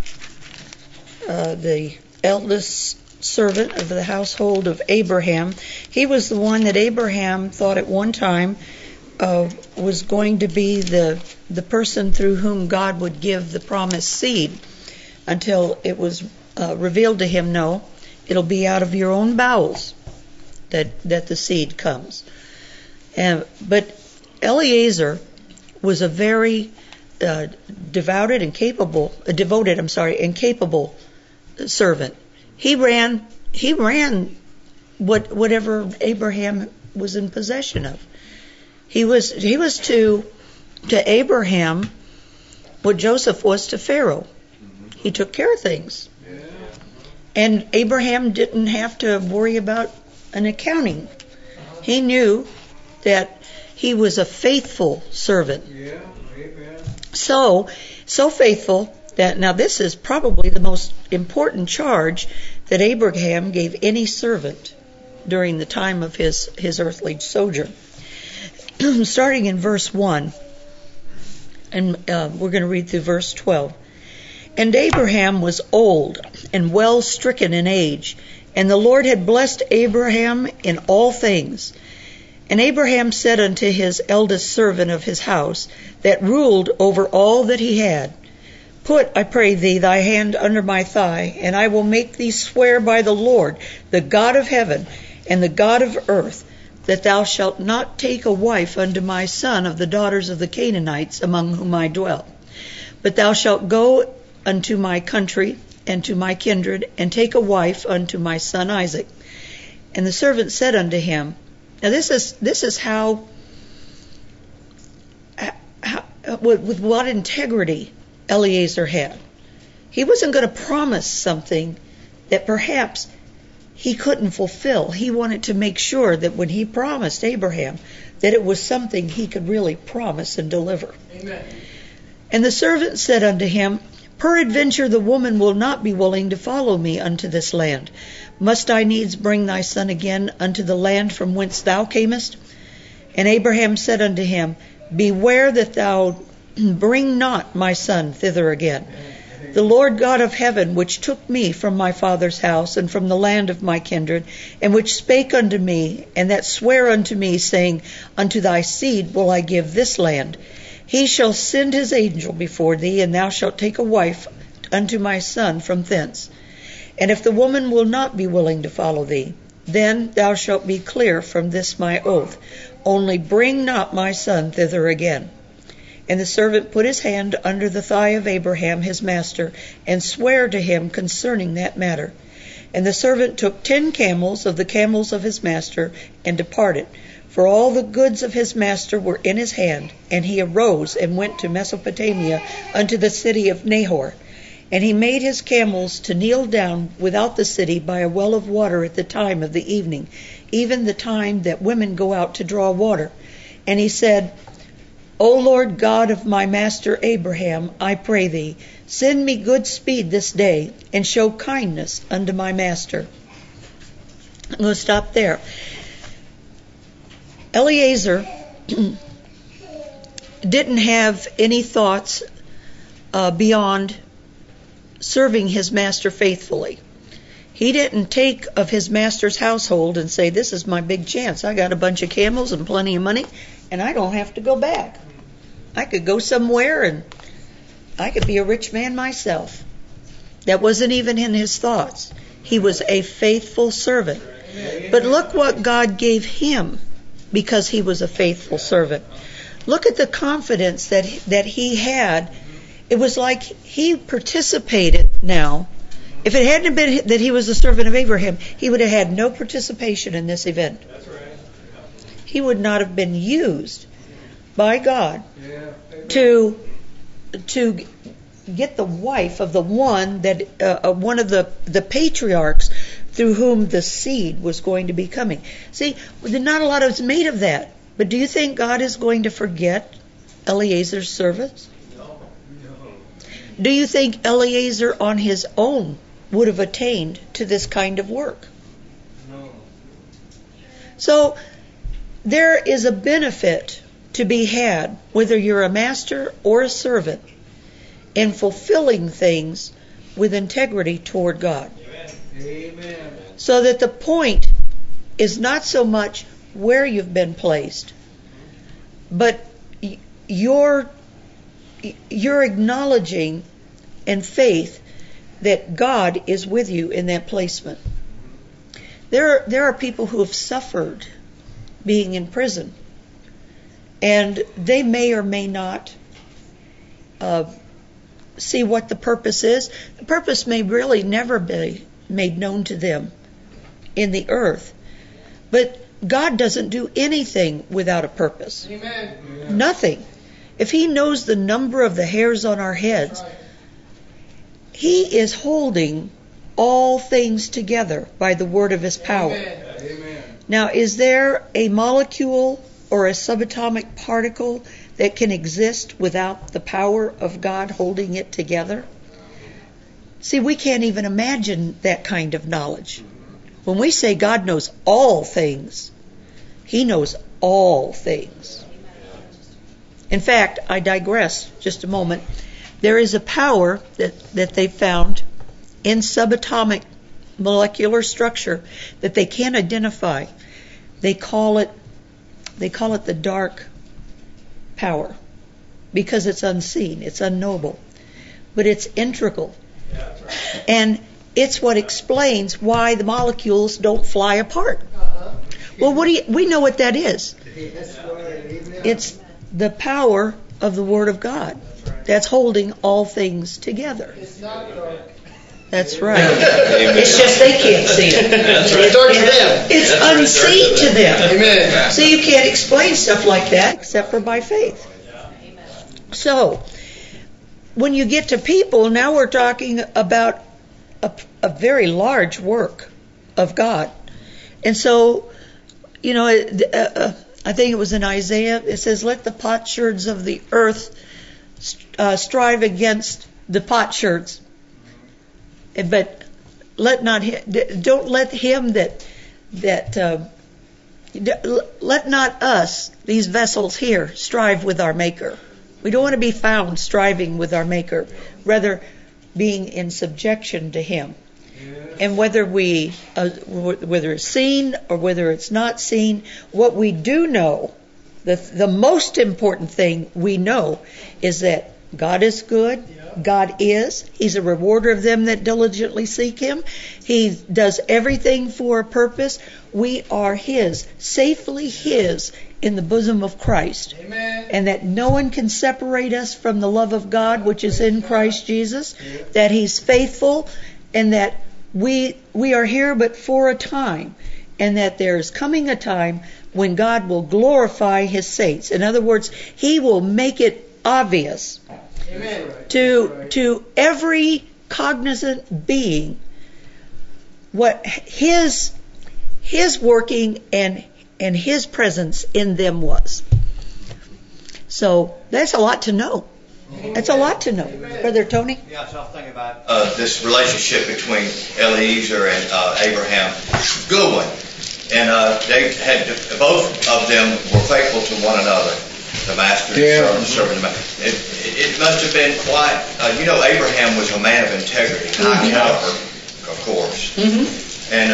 the eldest servant of the household of Abraham. He was the one that Abraham thought at one time was going to be the person through whom God would give the promised seed, until it was revealed to him, no, it'll be out of your own bowels that the seed comes. But Eliezer was a very devoted and capable servant. He ran whatever Abraham was in possession of. He was to Abraham what Joseph was to Pharaoh. He took care of things. And Abraham didn't have to worry about an accounting. He knew that he was a faithful servant. So faithful that, now this is probably the most important charge that Abraham gave any servant during the time of his earthly sojourn. Starting in verse 1, and we're going to read through verse 12. And Abraham was old and well stricken in age, and the Lord had blessed Abraham in all things. And Abraham said unto his eldest servant of his house, that ruled over all that he had, Put, I pray thee, thy hand under my thigh, and I will make thee swear by the Lord, the God of heaven and the God of earth, that thou shalt not take a wife unto my son of the daughters of the Canaanites among whom I dwell. But thou shalt go unto my country and to my kindred, and take a wife unto my son Isaac. And the servant said unto him, now this is how with what integrity Eliezer had. He wasn't going to promise something that perhaps he couldn't fulfill. He wanted to make sure that when he promised Abraham, that it was something he could really promise and deliver. Amen. And the servant said unto him, Peradventure the woman will not be willing to follow me unto this land. Must I needs bring thy son again unto the land from whence thou camest? And Abraham said unto him, Beware that thou bring not my son thither again. The Lord God of heaven, which took me from my father's house and from the land of my kindred, and which spake unto me, and that sware unto me, saying, Unto thy seed will I give this land. He shall send his angel before thee, and thou shalt take a wife unto my son from thence. And if the woman will not be willing to follow thee, then thou shalt be clear from this my oath. Only bring not my son thither again. And the servant put his hand under the thigh of Abraham his master, and sware to him concerning that matter. And the servant took 10 camels of the camels of his master, and departed. For all the goods of his master were in his hand. And he arose and went to Mesopotamia unto the city of Nahor. And he made his camels to kneel down without the city by a well of water at the time of the evening, even the time that women go out to draw water. And he said, O Lord God of my master Abraham, I pray thee, send me good speed this day, and show kindness unto my master. I'm going to stop there. Eliezer didn't have any thoughts beyond serving his master faithfully. He didn't take of his master's household and say, this is my big chance. I got a bunch of camels and plenty of money, and I don't have to go back. I could go somewhere and I could be a rich man myself. That wasn't even in his thoughts. He was a faithful servant. But look what God gave him because he was a faithful servant. Look at the confidence that he had. It was like he participated now. If it hadn't been that he was a servant of Abraham, he would have had no participation in this event. That's right. He would not have been used by God to get the wife of the one that one of the patriarchs through whom the seed was going to be coming. See, not a lot is made of that. But do you think God is going to forget Eliezer's servants? No. Do you think Eliezer on his own would have attained to this kind of work? So there is a benefit to be had, whether you're a master or a servant, in fulfilling things with integrity toward God. Amen. So that the point is not so much where you've been placed, but you're acknowledging in faith that God is with you in that placement. There are people who have suffered being in prison, and they may or may not see what the purpose is. The purpose may really never be made known to them in the earth. But God doesn't do anything without a purpose. Amen. Nothing. If He knows the number of the hairs on our heads, He is holding all things together by the word of His power. Amen. Now, is there a molecule or a subatomic particle that can exist without the power of God holding it together? See, we can't even imagine that kind of knowledge. When we say God knows all things, He knows all things. In fact, I digress just a moment. There is a power that they found in subatomic molecular structure that they can't identify. They call it the dark power because it's unseen, it's unknowable, but it's integral. And it's what explains why the molecules don't fly apart. Well, we know what that is. It's the power of the Word of God that's holding all things together. It's not dark. That's right. It's just they can't see it. It's dark to them. It's unseen to them. Amen. So you can't explain stuff like that except for by faith. So, when you get to people, now we're talking about a very large work of God. And so, I think it was in Isaiah, it says, let the potsherds of the earth strive against the potsherds. But let not us, these vessels here, strive with our Maker. We don't want to be found striving with our Maker, rather being in subjection to Him. And whether it's seen or whether it's not seen, what we do know, the most important thing we know is that God is good. God is. He's a rewarder of them that diligently seek Him. He does everything for a purpose. We are His, safely His in the bosom of Christ. Amen. And that no one can separate us from the love of God which is in Christ Jesus. That He's faithful and that we are here but for a time. And that there's coming a time when God will glorify His saints. In other words, He will make it obvious to every cognizant being what His working and His presence in them was. So that's a lot to know. That's a lot to know. Brother Tony? Yeah, so I'm thinking about this relationship between Eliezer and Abraham. Good one. And they had both of them were faithful to one another. The master and the servant. It must have been quite, Abraham was a man of integrity, high caliber, of course. And,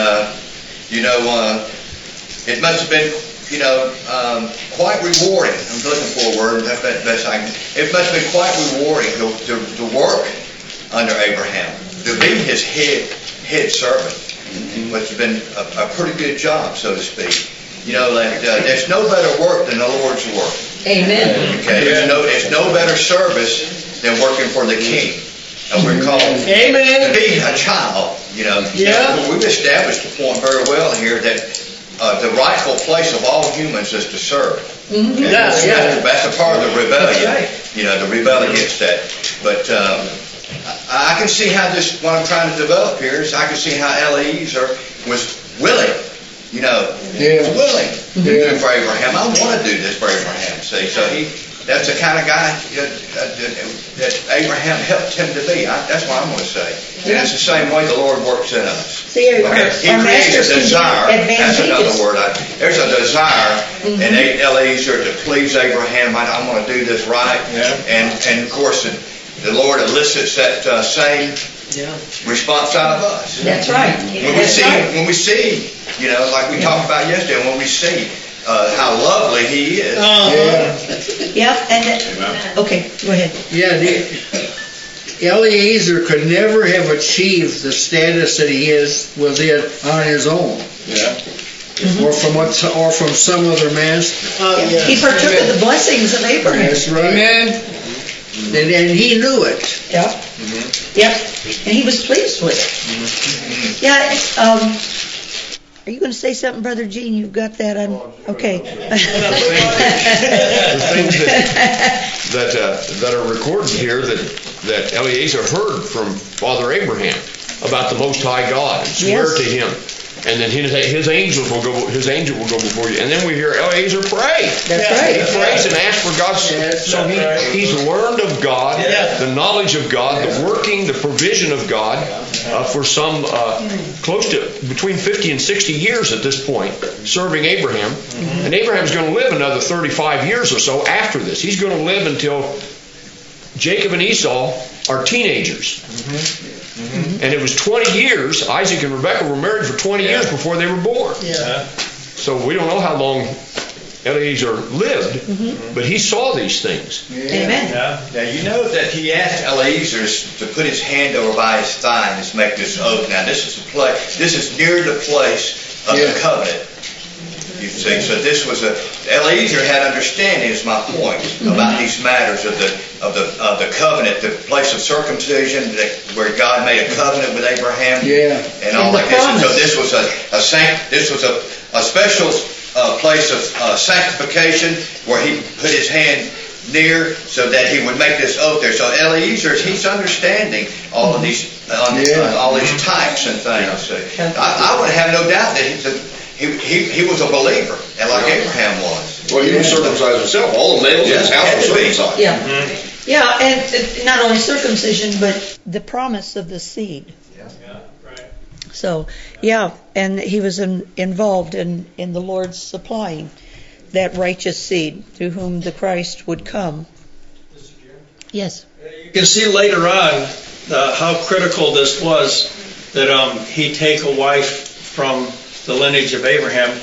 it must have been, quite rewarding. I'm looking for a word, that's the best I can. It must have been quite rewarding to work under Abraham, to be his head servant. It must have been a pretty good job, so to speak. There's no better work than the Lord's work. Amen. Okay, there's no better service than working for the King. And we're called to be a child. We've established the point very well here that the rightful place of all humans is to serve. That's a part of the rebellion. The rebellion gets that. But I can see how what I'm trying to develop here is I can see how Eliezer was willing. Was willing to do for Abraham. I want to do this for Abraham. See, so that's the kind of guy that Abraham helped him to be. That's what I'm going to say. And it's the same way the Lord works in us. See, He creates a desire. That's another word. There's a desire in Eliezer to please Abraham. I'm going to do this right. And of course, the Lord elicits that same response out of us. That's right. When we see, like we talked about yesterday, when we see how lovely He is. Okay, go ahead. Eliezer could never have achieved the status that he was in on his own. Or from some other master. He partook of the blessings of Abraham. That's right. Amen. And he knew it. Yep. And he was pleased with it. Are you going to say something, Brother Gene? You've got that on. Okay. The things that are recorded here that Eliezer heard from Father Abraham about the Most High God and swear to Him. And then his angel will go before you. And then we hear Eliezer pray. That's right. He prays and asks for God's. So he's learned of God, the knowledge of God, the working, the provision of God for some close to between 50 and 60 years at this point, serving Abraham. And Abraham's going to live another 35 years or so after this. He's going to live until Jacob and Esau are teenagers. And it was 20 years. Isaac and Rebekah were married for 20 years before they were born. So we don't know how long Eliezer lived, but he saw these things. Amen. Now you know that he asked Eliezer to put his hand over by his thigh and just make this oath. Now this is near the place of the covenant. You see, so this was Eliezer had understanding, is my point, about these matters of the covenant, the place of circumcision, where God made a covenant with Abraham, and all like this. And so this was a special place of sanctification where he put his hand near so that he would make this oath there. So Eliezer, he's understanding all of these all these types and things. I would have no doubt that he was a believer, and like Abraham was. Well, he was circumcised himself. All the males in his house were circumcised. And not only circumcision, but the promise of the seed. So, and he was involved in the Lord's supplying that righteous seed through whom the Christ would come. Yes. You can see later on how critical this was that he take a wife from the lineage of Abraham.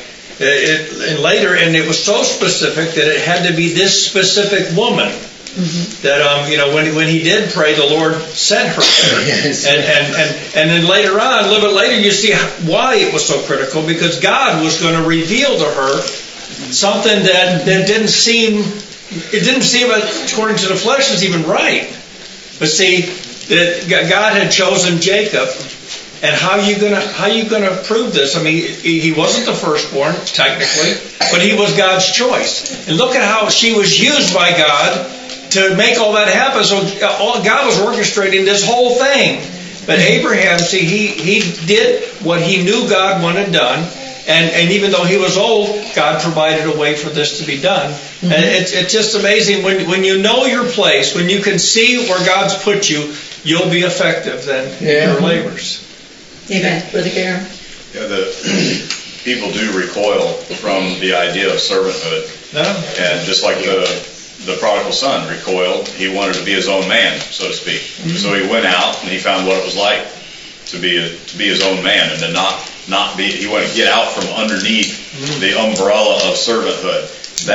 And it was so specific that it had to be this specific woman. That when he did pray, the Lord sent her there. And then later on, a little bit later, you see why it was so critical, because God was going to reveal to her something that didn't seem according to the flesh is even right. But see, that God had chosen Jacob. And how are you gonna prove this? I mean, he wasn't the firstborn technically, but he was God's choice. And look at how she was used by God to make all that happen. So God was orchestrating this whole thing. But Abraham, see, he did what he knew God wanted done. And even though he was old, God provided a way for this to be done. And it's just amazing when you know your place, when you can see where God's put you, you'll be effective then in your labors. Amen. Brother Garen. The people do recoil from the idea of servanthood. And just like the prodigal son recoiled, he wanted to be his own man, so to speak. So he went out and he found what it was like to be his own man and to not be. He wanted to get out from underneath the umbrella of servanthood.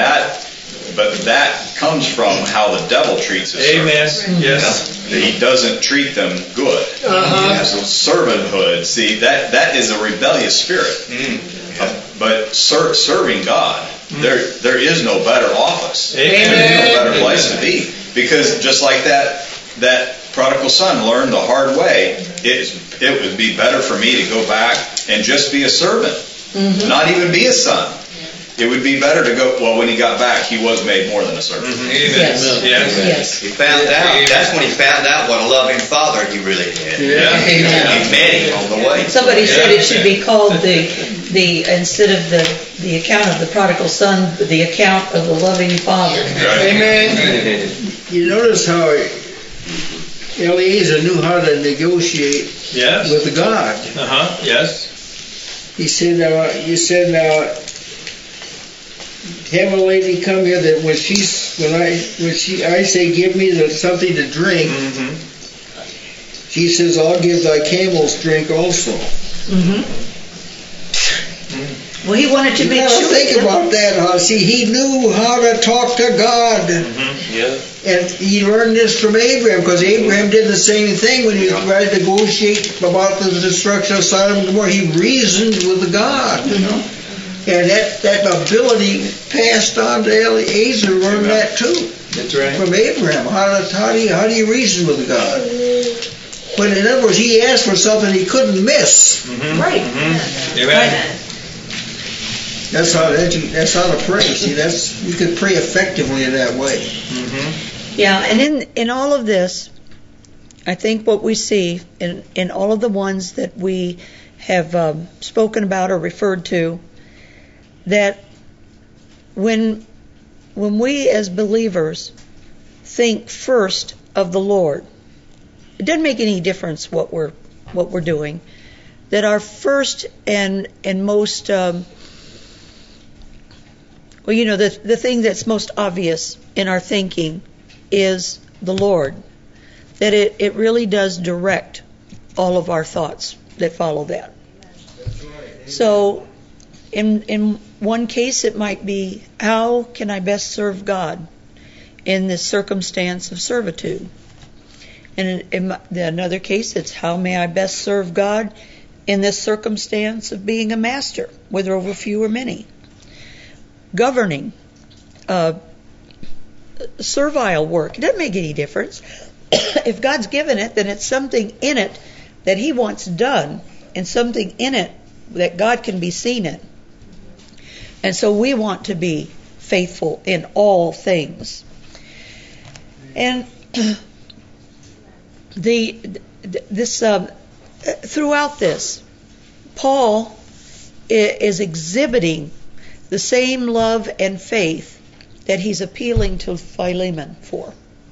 That comes from how the devil treats his servants. Yes. He doesn't treat them good. So servanthood, see, that is a rebellious spirit. But serving God, there is no better office. There is no better place to be. Because just like that prodigal son learned the hard way, it would be better for me to go back and just be a servant, not even be a son. It would be better to go, when he got back, he was made more than a servant. Yes. He found out, that's when he found out what a loving father he really had. He met him on the way. Somebody said it should be called instead of the account of the prodigal son, the account of the loving father. Amen. You notice how Eliezer knew how to negotiate with God. Yes. He said, have a lady come here that when I say give me something to drink, she says, I'll give thy camels drink also. Well, he wanted to make sure. Think about that. See, he knew how to talk to God. And he learned this from Abraham, because Abraham did the same thing when he tried to negotiate about the destruction of Sodom and Gomorrah. He reasoned with God. And that ability passed on to Eliezer, learned that too. That's right. From Abraham. How do you reason with God? But in other words, he asked for something he couldn't miss. Right. Amen. That's how to pray. See, you can pray effectively in that way. Yeah, and in all of this, I think what we see in all of the ones that we have spoken about or referred to, that when we as believers think first of the Lord, it doesn't make any difference what we're doing. That our first and most the thing that's most obvious in our thinking is the Lord. That it really does direct all of our thoughts that follow that. So in one case it might be, how can I best serve God in this circumstance of servitude? And in another case it's, how may I best serve God in this circumstance of being a master, whether over few or many? Governing, servile work, it doesn't make any difference. If God's given it, then it's something in it that He wants done, and something in it that God can be seen in. And so we want to be faithful in all things. And throughout this, Paul is exhibiting the same love and faith that he's appealing to Philemon for.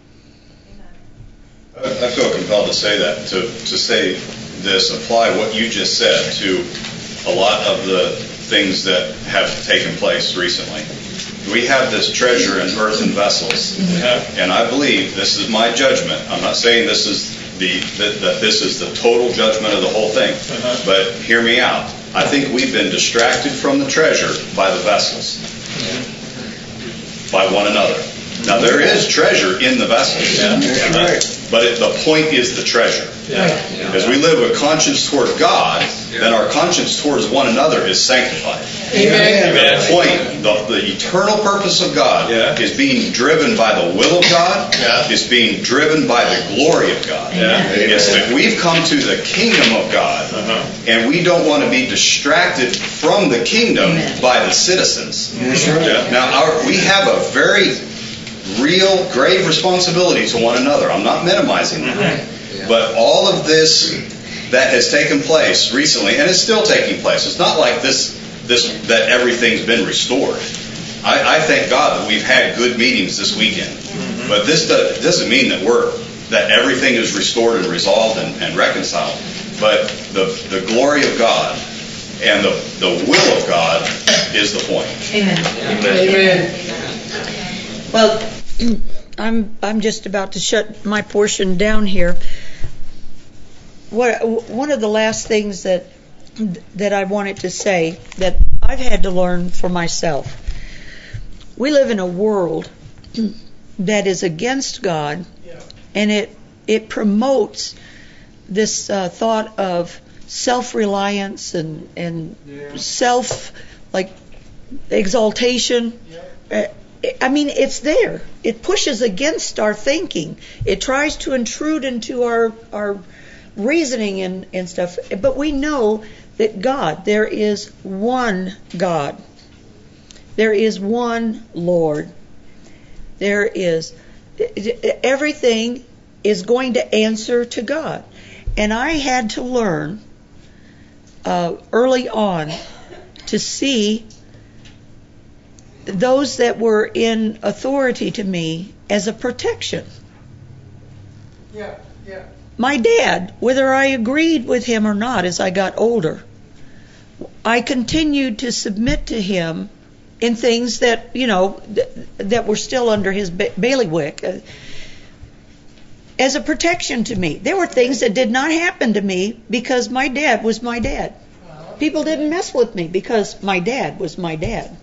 I feel compelled to say that, to say this, apply what you just said to a lot of the things that have taken place recently. We have this treasure in earthen vessels, and I believe, this is my judgment, I'm not saying this is that this is the total judgment of the whole thing, but hear me out. I think we've been distracted from the treasure by the vessels, by one another. Now there is treasure in the vessels, but the point is the treasure. As we live with conscience toward God, then our conscience towards one another is sanctified. The point, the eternal purpose of God is being driven by the will of God, is being driven by the glory of God. It's that we've come to the kingdom of God, and we don't want to be distracted from the kingdom by the citizens. Now, we have a very real, grave responsibility to one another. I'm not minimizing that. But all of this that has taken place recently, and it's still taking place, it's not like this that everything's been restored. I thank God that we've had good meetings this weekend. But this doesn't mean that everything is restored and resolved and reconciled. But the glory of God and the will of God is the point. Amen. Well, I'm just about to shut my portion down here. One of the last things that I wanted to say that I've had to learn for myself. We live in a world that is against God, and it promotes this thought of self-reliance and exaltation. I mean, it's there. It pushes against our thinking. It tries to intrude into our reasoning and stuff. But we know that there is one God. There is one Lord. Everything is going to answer to God. And I had to learn early on to see those that were in authority to me as a protection. Yeah. My dad, whether I agreed with him or not as I got older, I continued to submit to him in things that, that were still under his bailiwick as a protection to me. There were things that did not happen to me because my dad was my dad. People didn't mess with me because my dad was my dad.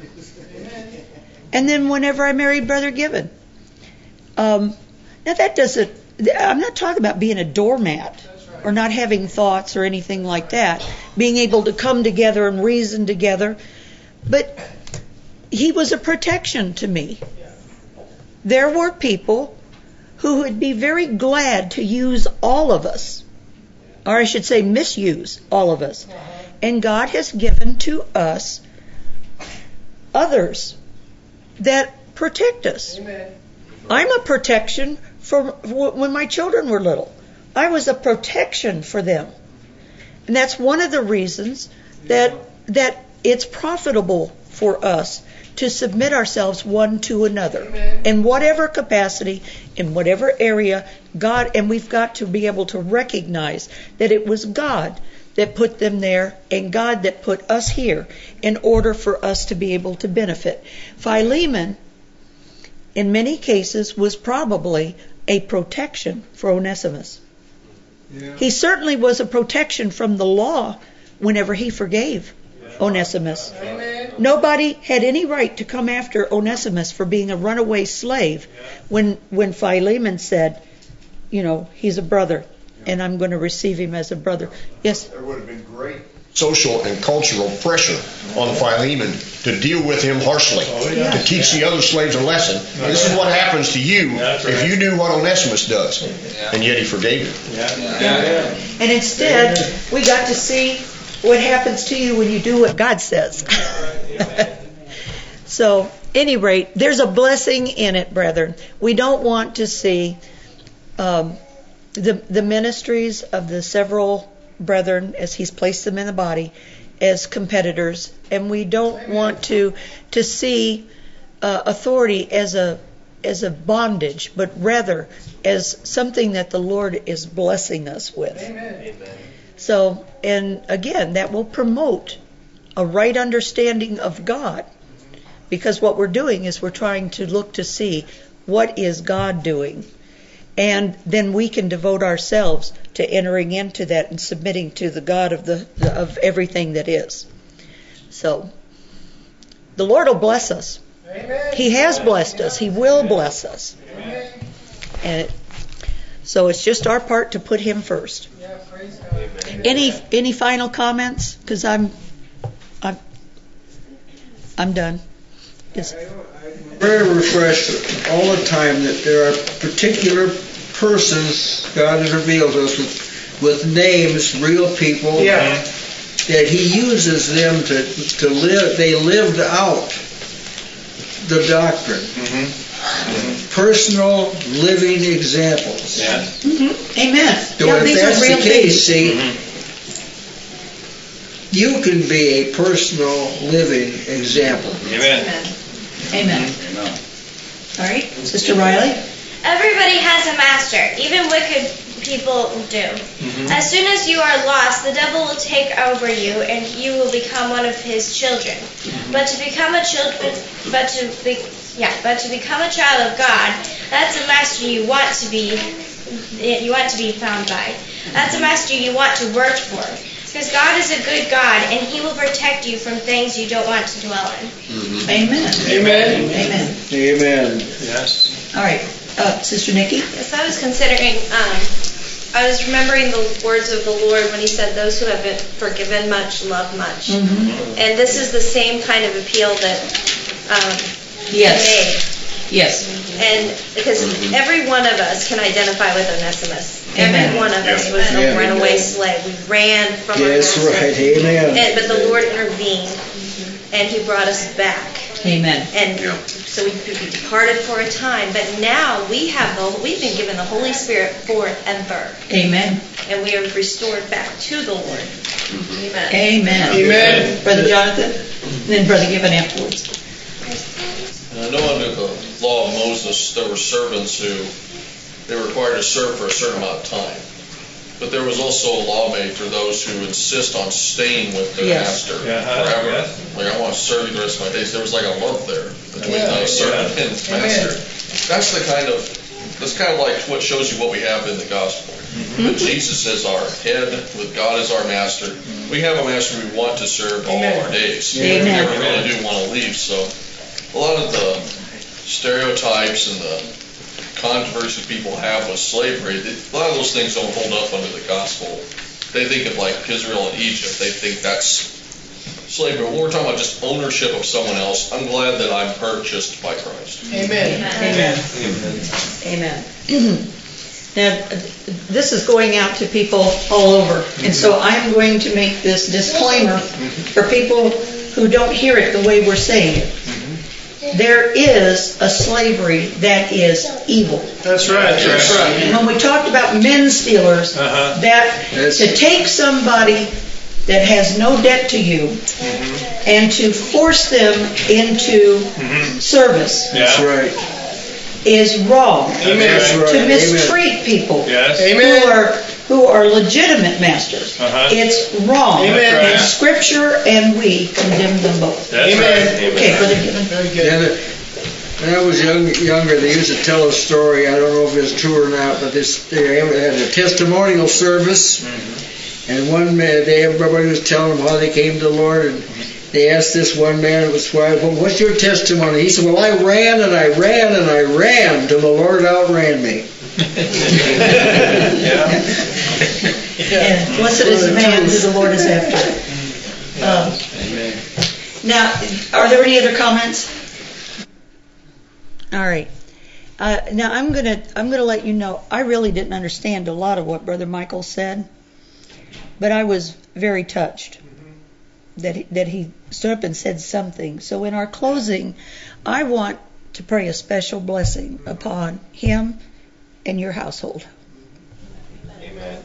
And then whenever I married Brother Given, now that doesn't, I'm not talking about being a doormat or not having thoughts or anything like that, being able to come together and reason together, but he was a protection to me. There were people who would be very glad to use all of us, or I should say misuse all of us. And God has given to us others that protect us. Amen. I'm a protection for when my children were little. I was a protection for them. And that's one of the reasons that it's profitable for us to submit ourselves one to another. Amen. In whatever capacity, in whatever area, God, and we've got to be able to recognize that it was God that put them there and God that put us here in order for us to be able to benefit. Philemon, in many cases, was probably a protection for Onesimus. Yeah. He certainly was a protection from the law whenever he forgave Onesimus. Amen. Nobody had any right to come after Onesimus for being a runaway slave when Philemon said, he's a brother and I'm going to receive him as a brother. Yes? There would have been great social and cultural pressure on Philemon to deal with him harshly, to teach the other slaves a lesson. And this is what happens to you if you do what Onesimus does, and yet he forgave him. And instead, we got to see what happens to you when you do what God says. So, any rate, there's a blessing in it, brethren. We don't want to see the ministries of the several brethren, as he's placed them in the body, as competitors, and we don't want to see authority as a bondage, but rather as something that the Lord is blessing us with. Amen. So, and again, that will promote a right understanding of God, because what we're doing is we're trying to look to see what is God doing, and then we can devote ourselves to entering into that and submitting to the God of everything that is. So, the Lord will bless us. Amen. He has blessed us. He will bless us. Amen. And so it's just our part to put Him first. Yeah, praise God. Any final comments? Because I'm done. Yes. Very refreshed all the time that there are particular persons God has revealed to us with names, real people, that He uses them to live. They lived out the doctrine. Personal living examples. Amen. So if that's the case, see, you can be a personal living example. Amen. All right, Sister Riley. Everybody has a master, even wicked people do. As soon as you are lost, the devil will take over you, and you will become one of his children. But to become a child of God, that's a master you want to be. You want to be found by. That's a master you want to work for. Because God is a good God, and He will protect you from things you don't want to dwell in. Amen. Amen. Amen. Amen. Yes. All right, Sister Nikki. Yes, I was considering, I was remembering the words of the Lord when He said, those who have been forgiven much, love much. And this is the same kind of appeal that He made. Yes. And because every one of us can identify with Onesimus. Amen. Every one of us was a runaway slave. We ran from our That's master. right. Amen. But the Lord intervened, and He brought us back. Amen. And so we could be departed for a time, but now we've been given the Holy Spirit forever. Amen. And we are restored back to the Lord. Amen. Amen. Amen. Brother Jonathan, then Brother Given afterwards. I know under the law of Moses, there were servants who they were required to serve for a certain amount of time. But there was also a law made for those who insist on staying with their master forever. Like, I want to serve you the rest of my days. There was like a love there between the servant and master. That's kind of like what shows you what we have in the gospel. That Jesus is our head, with God as our master. We have a master we want to serve all our days. We never really do want to leave. So a lot of the stereotypes and the controversy people have with slavery, a lot of those things don't hold up under the gospel. They think of like Israel and Egypt. They think that's slavery. When we're talking about just ownership of someone else, I'm glad that I'm purchased by Christ. Amen. Amen. Amen. Now, this is going out to people all over. And so I'm going to make this disclaimer for people who don't hear it the way we're saying it. There is a slavery that is evil. That's right. That's right. And when we talked about men stealers, that to take somebody that has no debt to you and to force them into service is wrong. To mistreat people who are legitimate masters. It's wrong. And Scripture and we condemn them both. Amen. Okay, Brother Given. Very good. When I was younger, they used to tell a story. I don't know if it's true or not, but they had a testimonial service, and one man, everybody was telling them how they came to the Lord, and they asked this one man, it was, well, what's your testimony? He said, well, I ran and I ran and I ran till the Lord outran me. And blessed is the man who the Lord is after. Now, are there any other comments? All right. Now I'm gonna let you know I really didn't understand a lot of what Brother Michael said, but I was very touched that he stood up and said something. So in our closing, I want to pray a special blessing upon him and your household. Amen.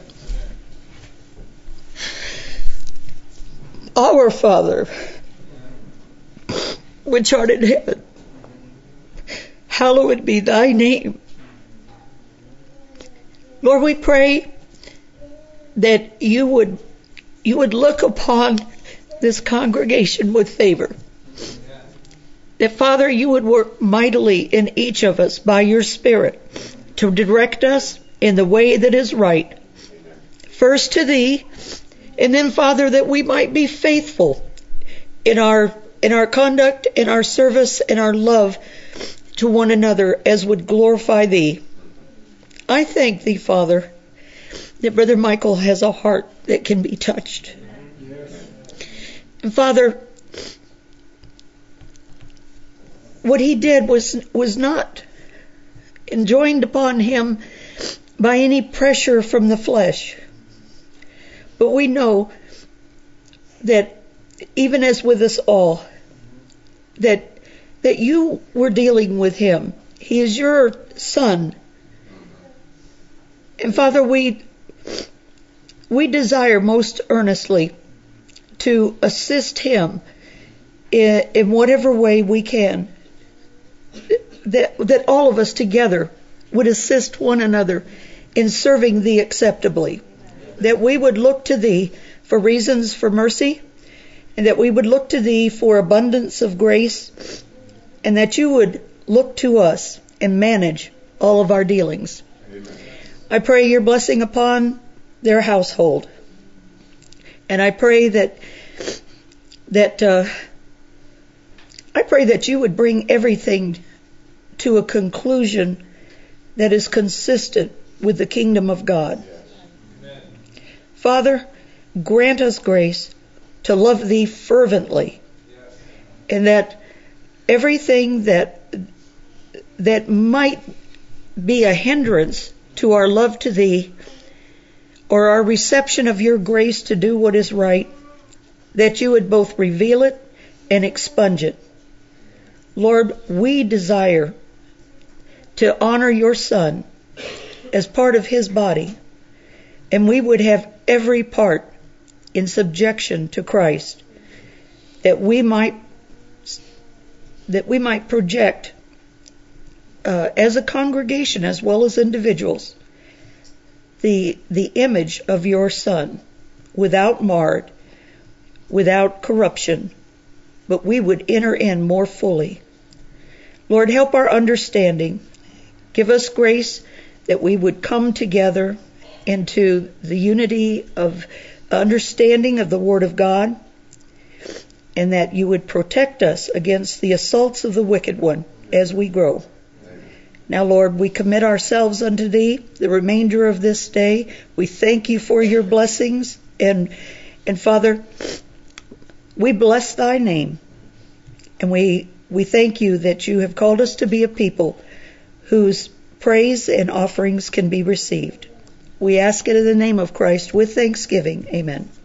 Our Father, which art in heaven, hallowed be thy name. Lord, we pray that you would look upon this congregation with favor. That, Father, you would work mightily in each of us by your Spirit to direct us in the way that is right. First to thee, and then, Father, that we might be faithful in our conduct, in our service, in our love to one another as would glorify thee. I thank thee, Father, that Brother Michael has a heart that can be touched. And Father, what he did was not enjoined upon him by any pressure from the flesh. But we know that even as with us all, that you were dealing with him. He is your son. And Father, we desire most earnestly to assist him in whatever way we can. That all of us together would assist one another in serving thee acceptably. That we would look to thee for reasons for mercy, and that we would look to thee for abundance of grace, and that you would look to us and manage all of our dealings. Amen. I pray your blessing upon their household. And I pray that you would bring everything to a conclusion that is consistent with the kingdom of God. Amen. Father, grant us grace to love thee fervently, and that everything that might be a hindrance to our love to thee or our reception of your grace to do what is right, that you would both reveal it and expunge it. Lord, we desire to honor your Son as part of his body, and we would have every part in subjection to Christ, that we might project as a congregation as well as individuals the image of your Son, without marred, without corruption, but we would enter in more fully. Lord, help our understanding. Give us grace that we would come together into the unity of understanding of the Word of God, and that you would protect us against the assaults of the wicked one as we grow. Now, Lord, we commit ourselves unto Thee the remainder of this day. We thank you for your blessings. And Father, we bless Thy name. And we thank you that you have called us to be a people whose praise and offerings can be received. We ask it in the name of Christ with thanksgiving. Amen.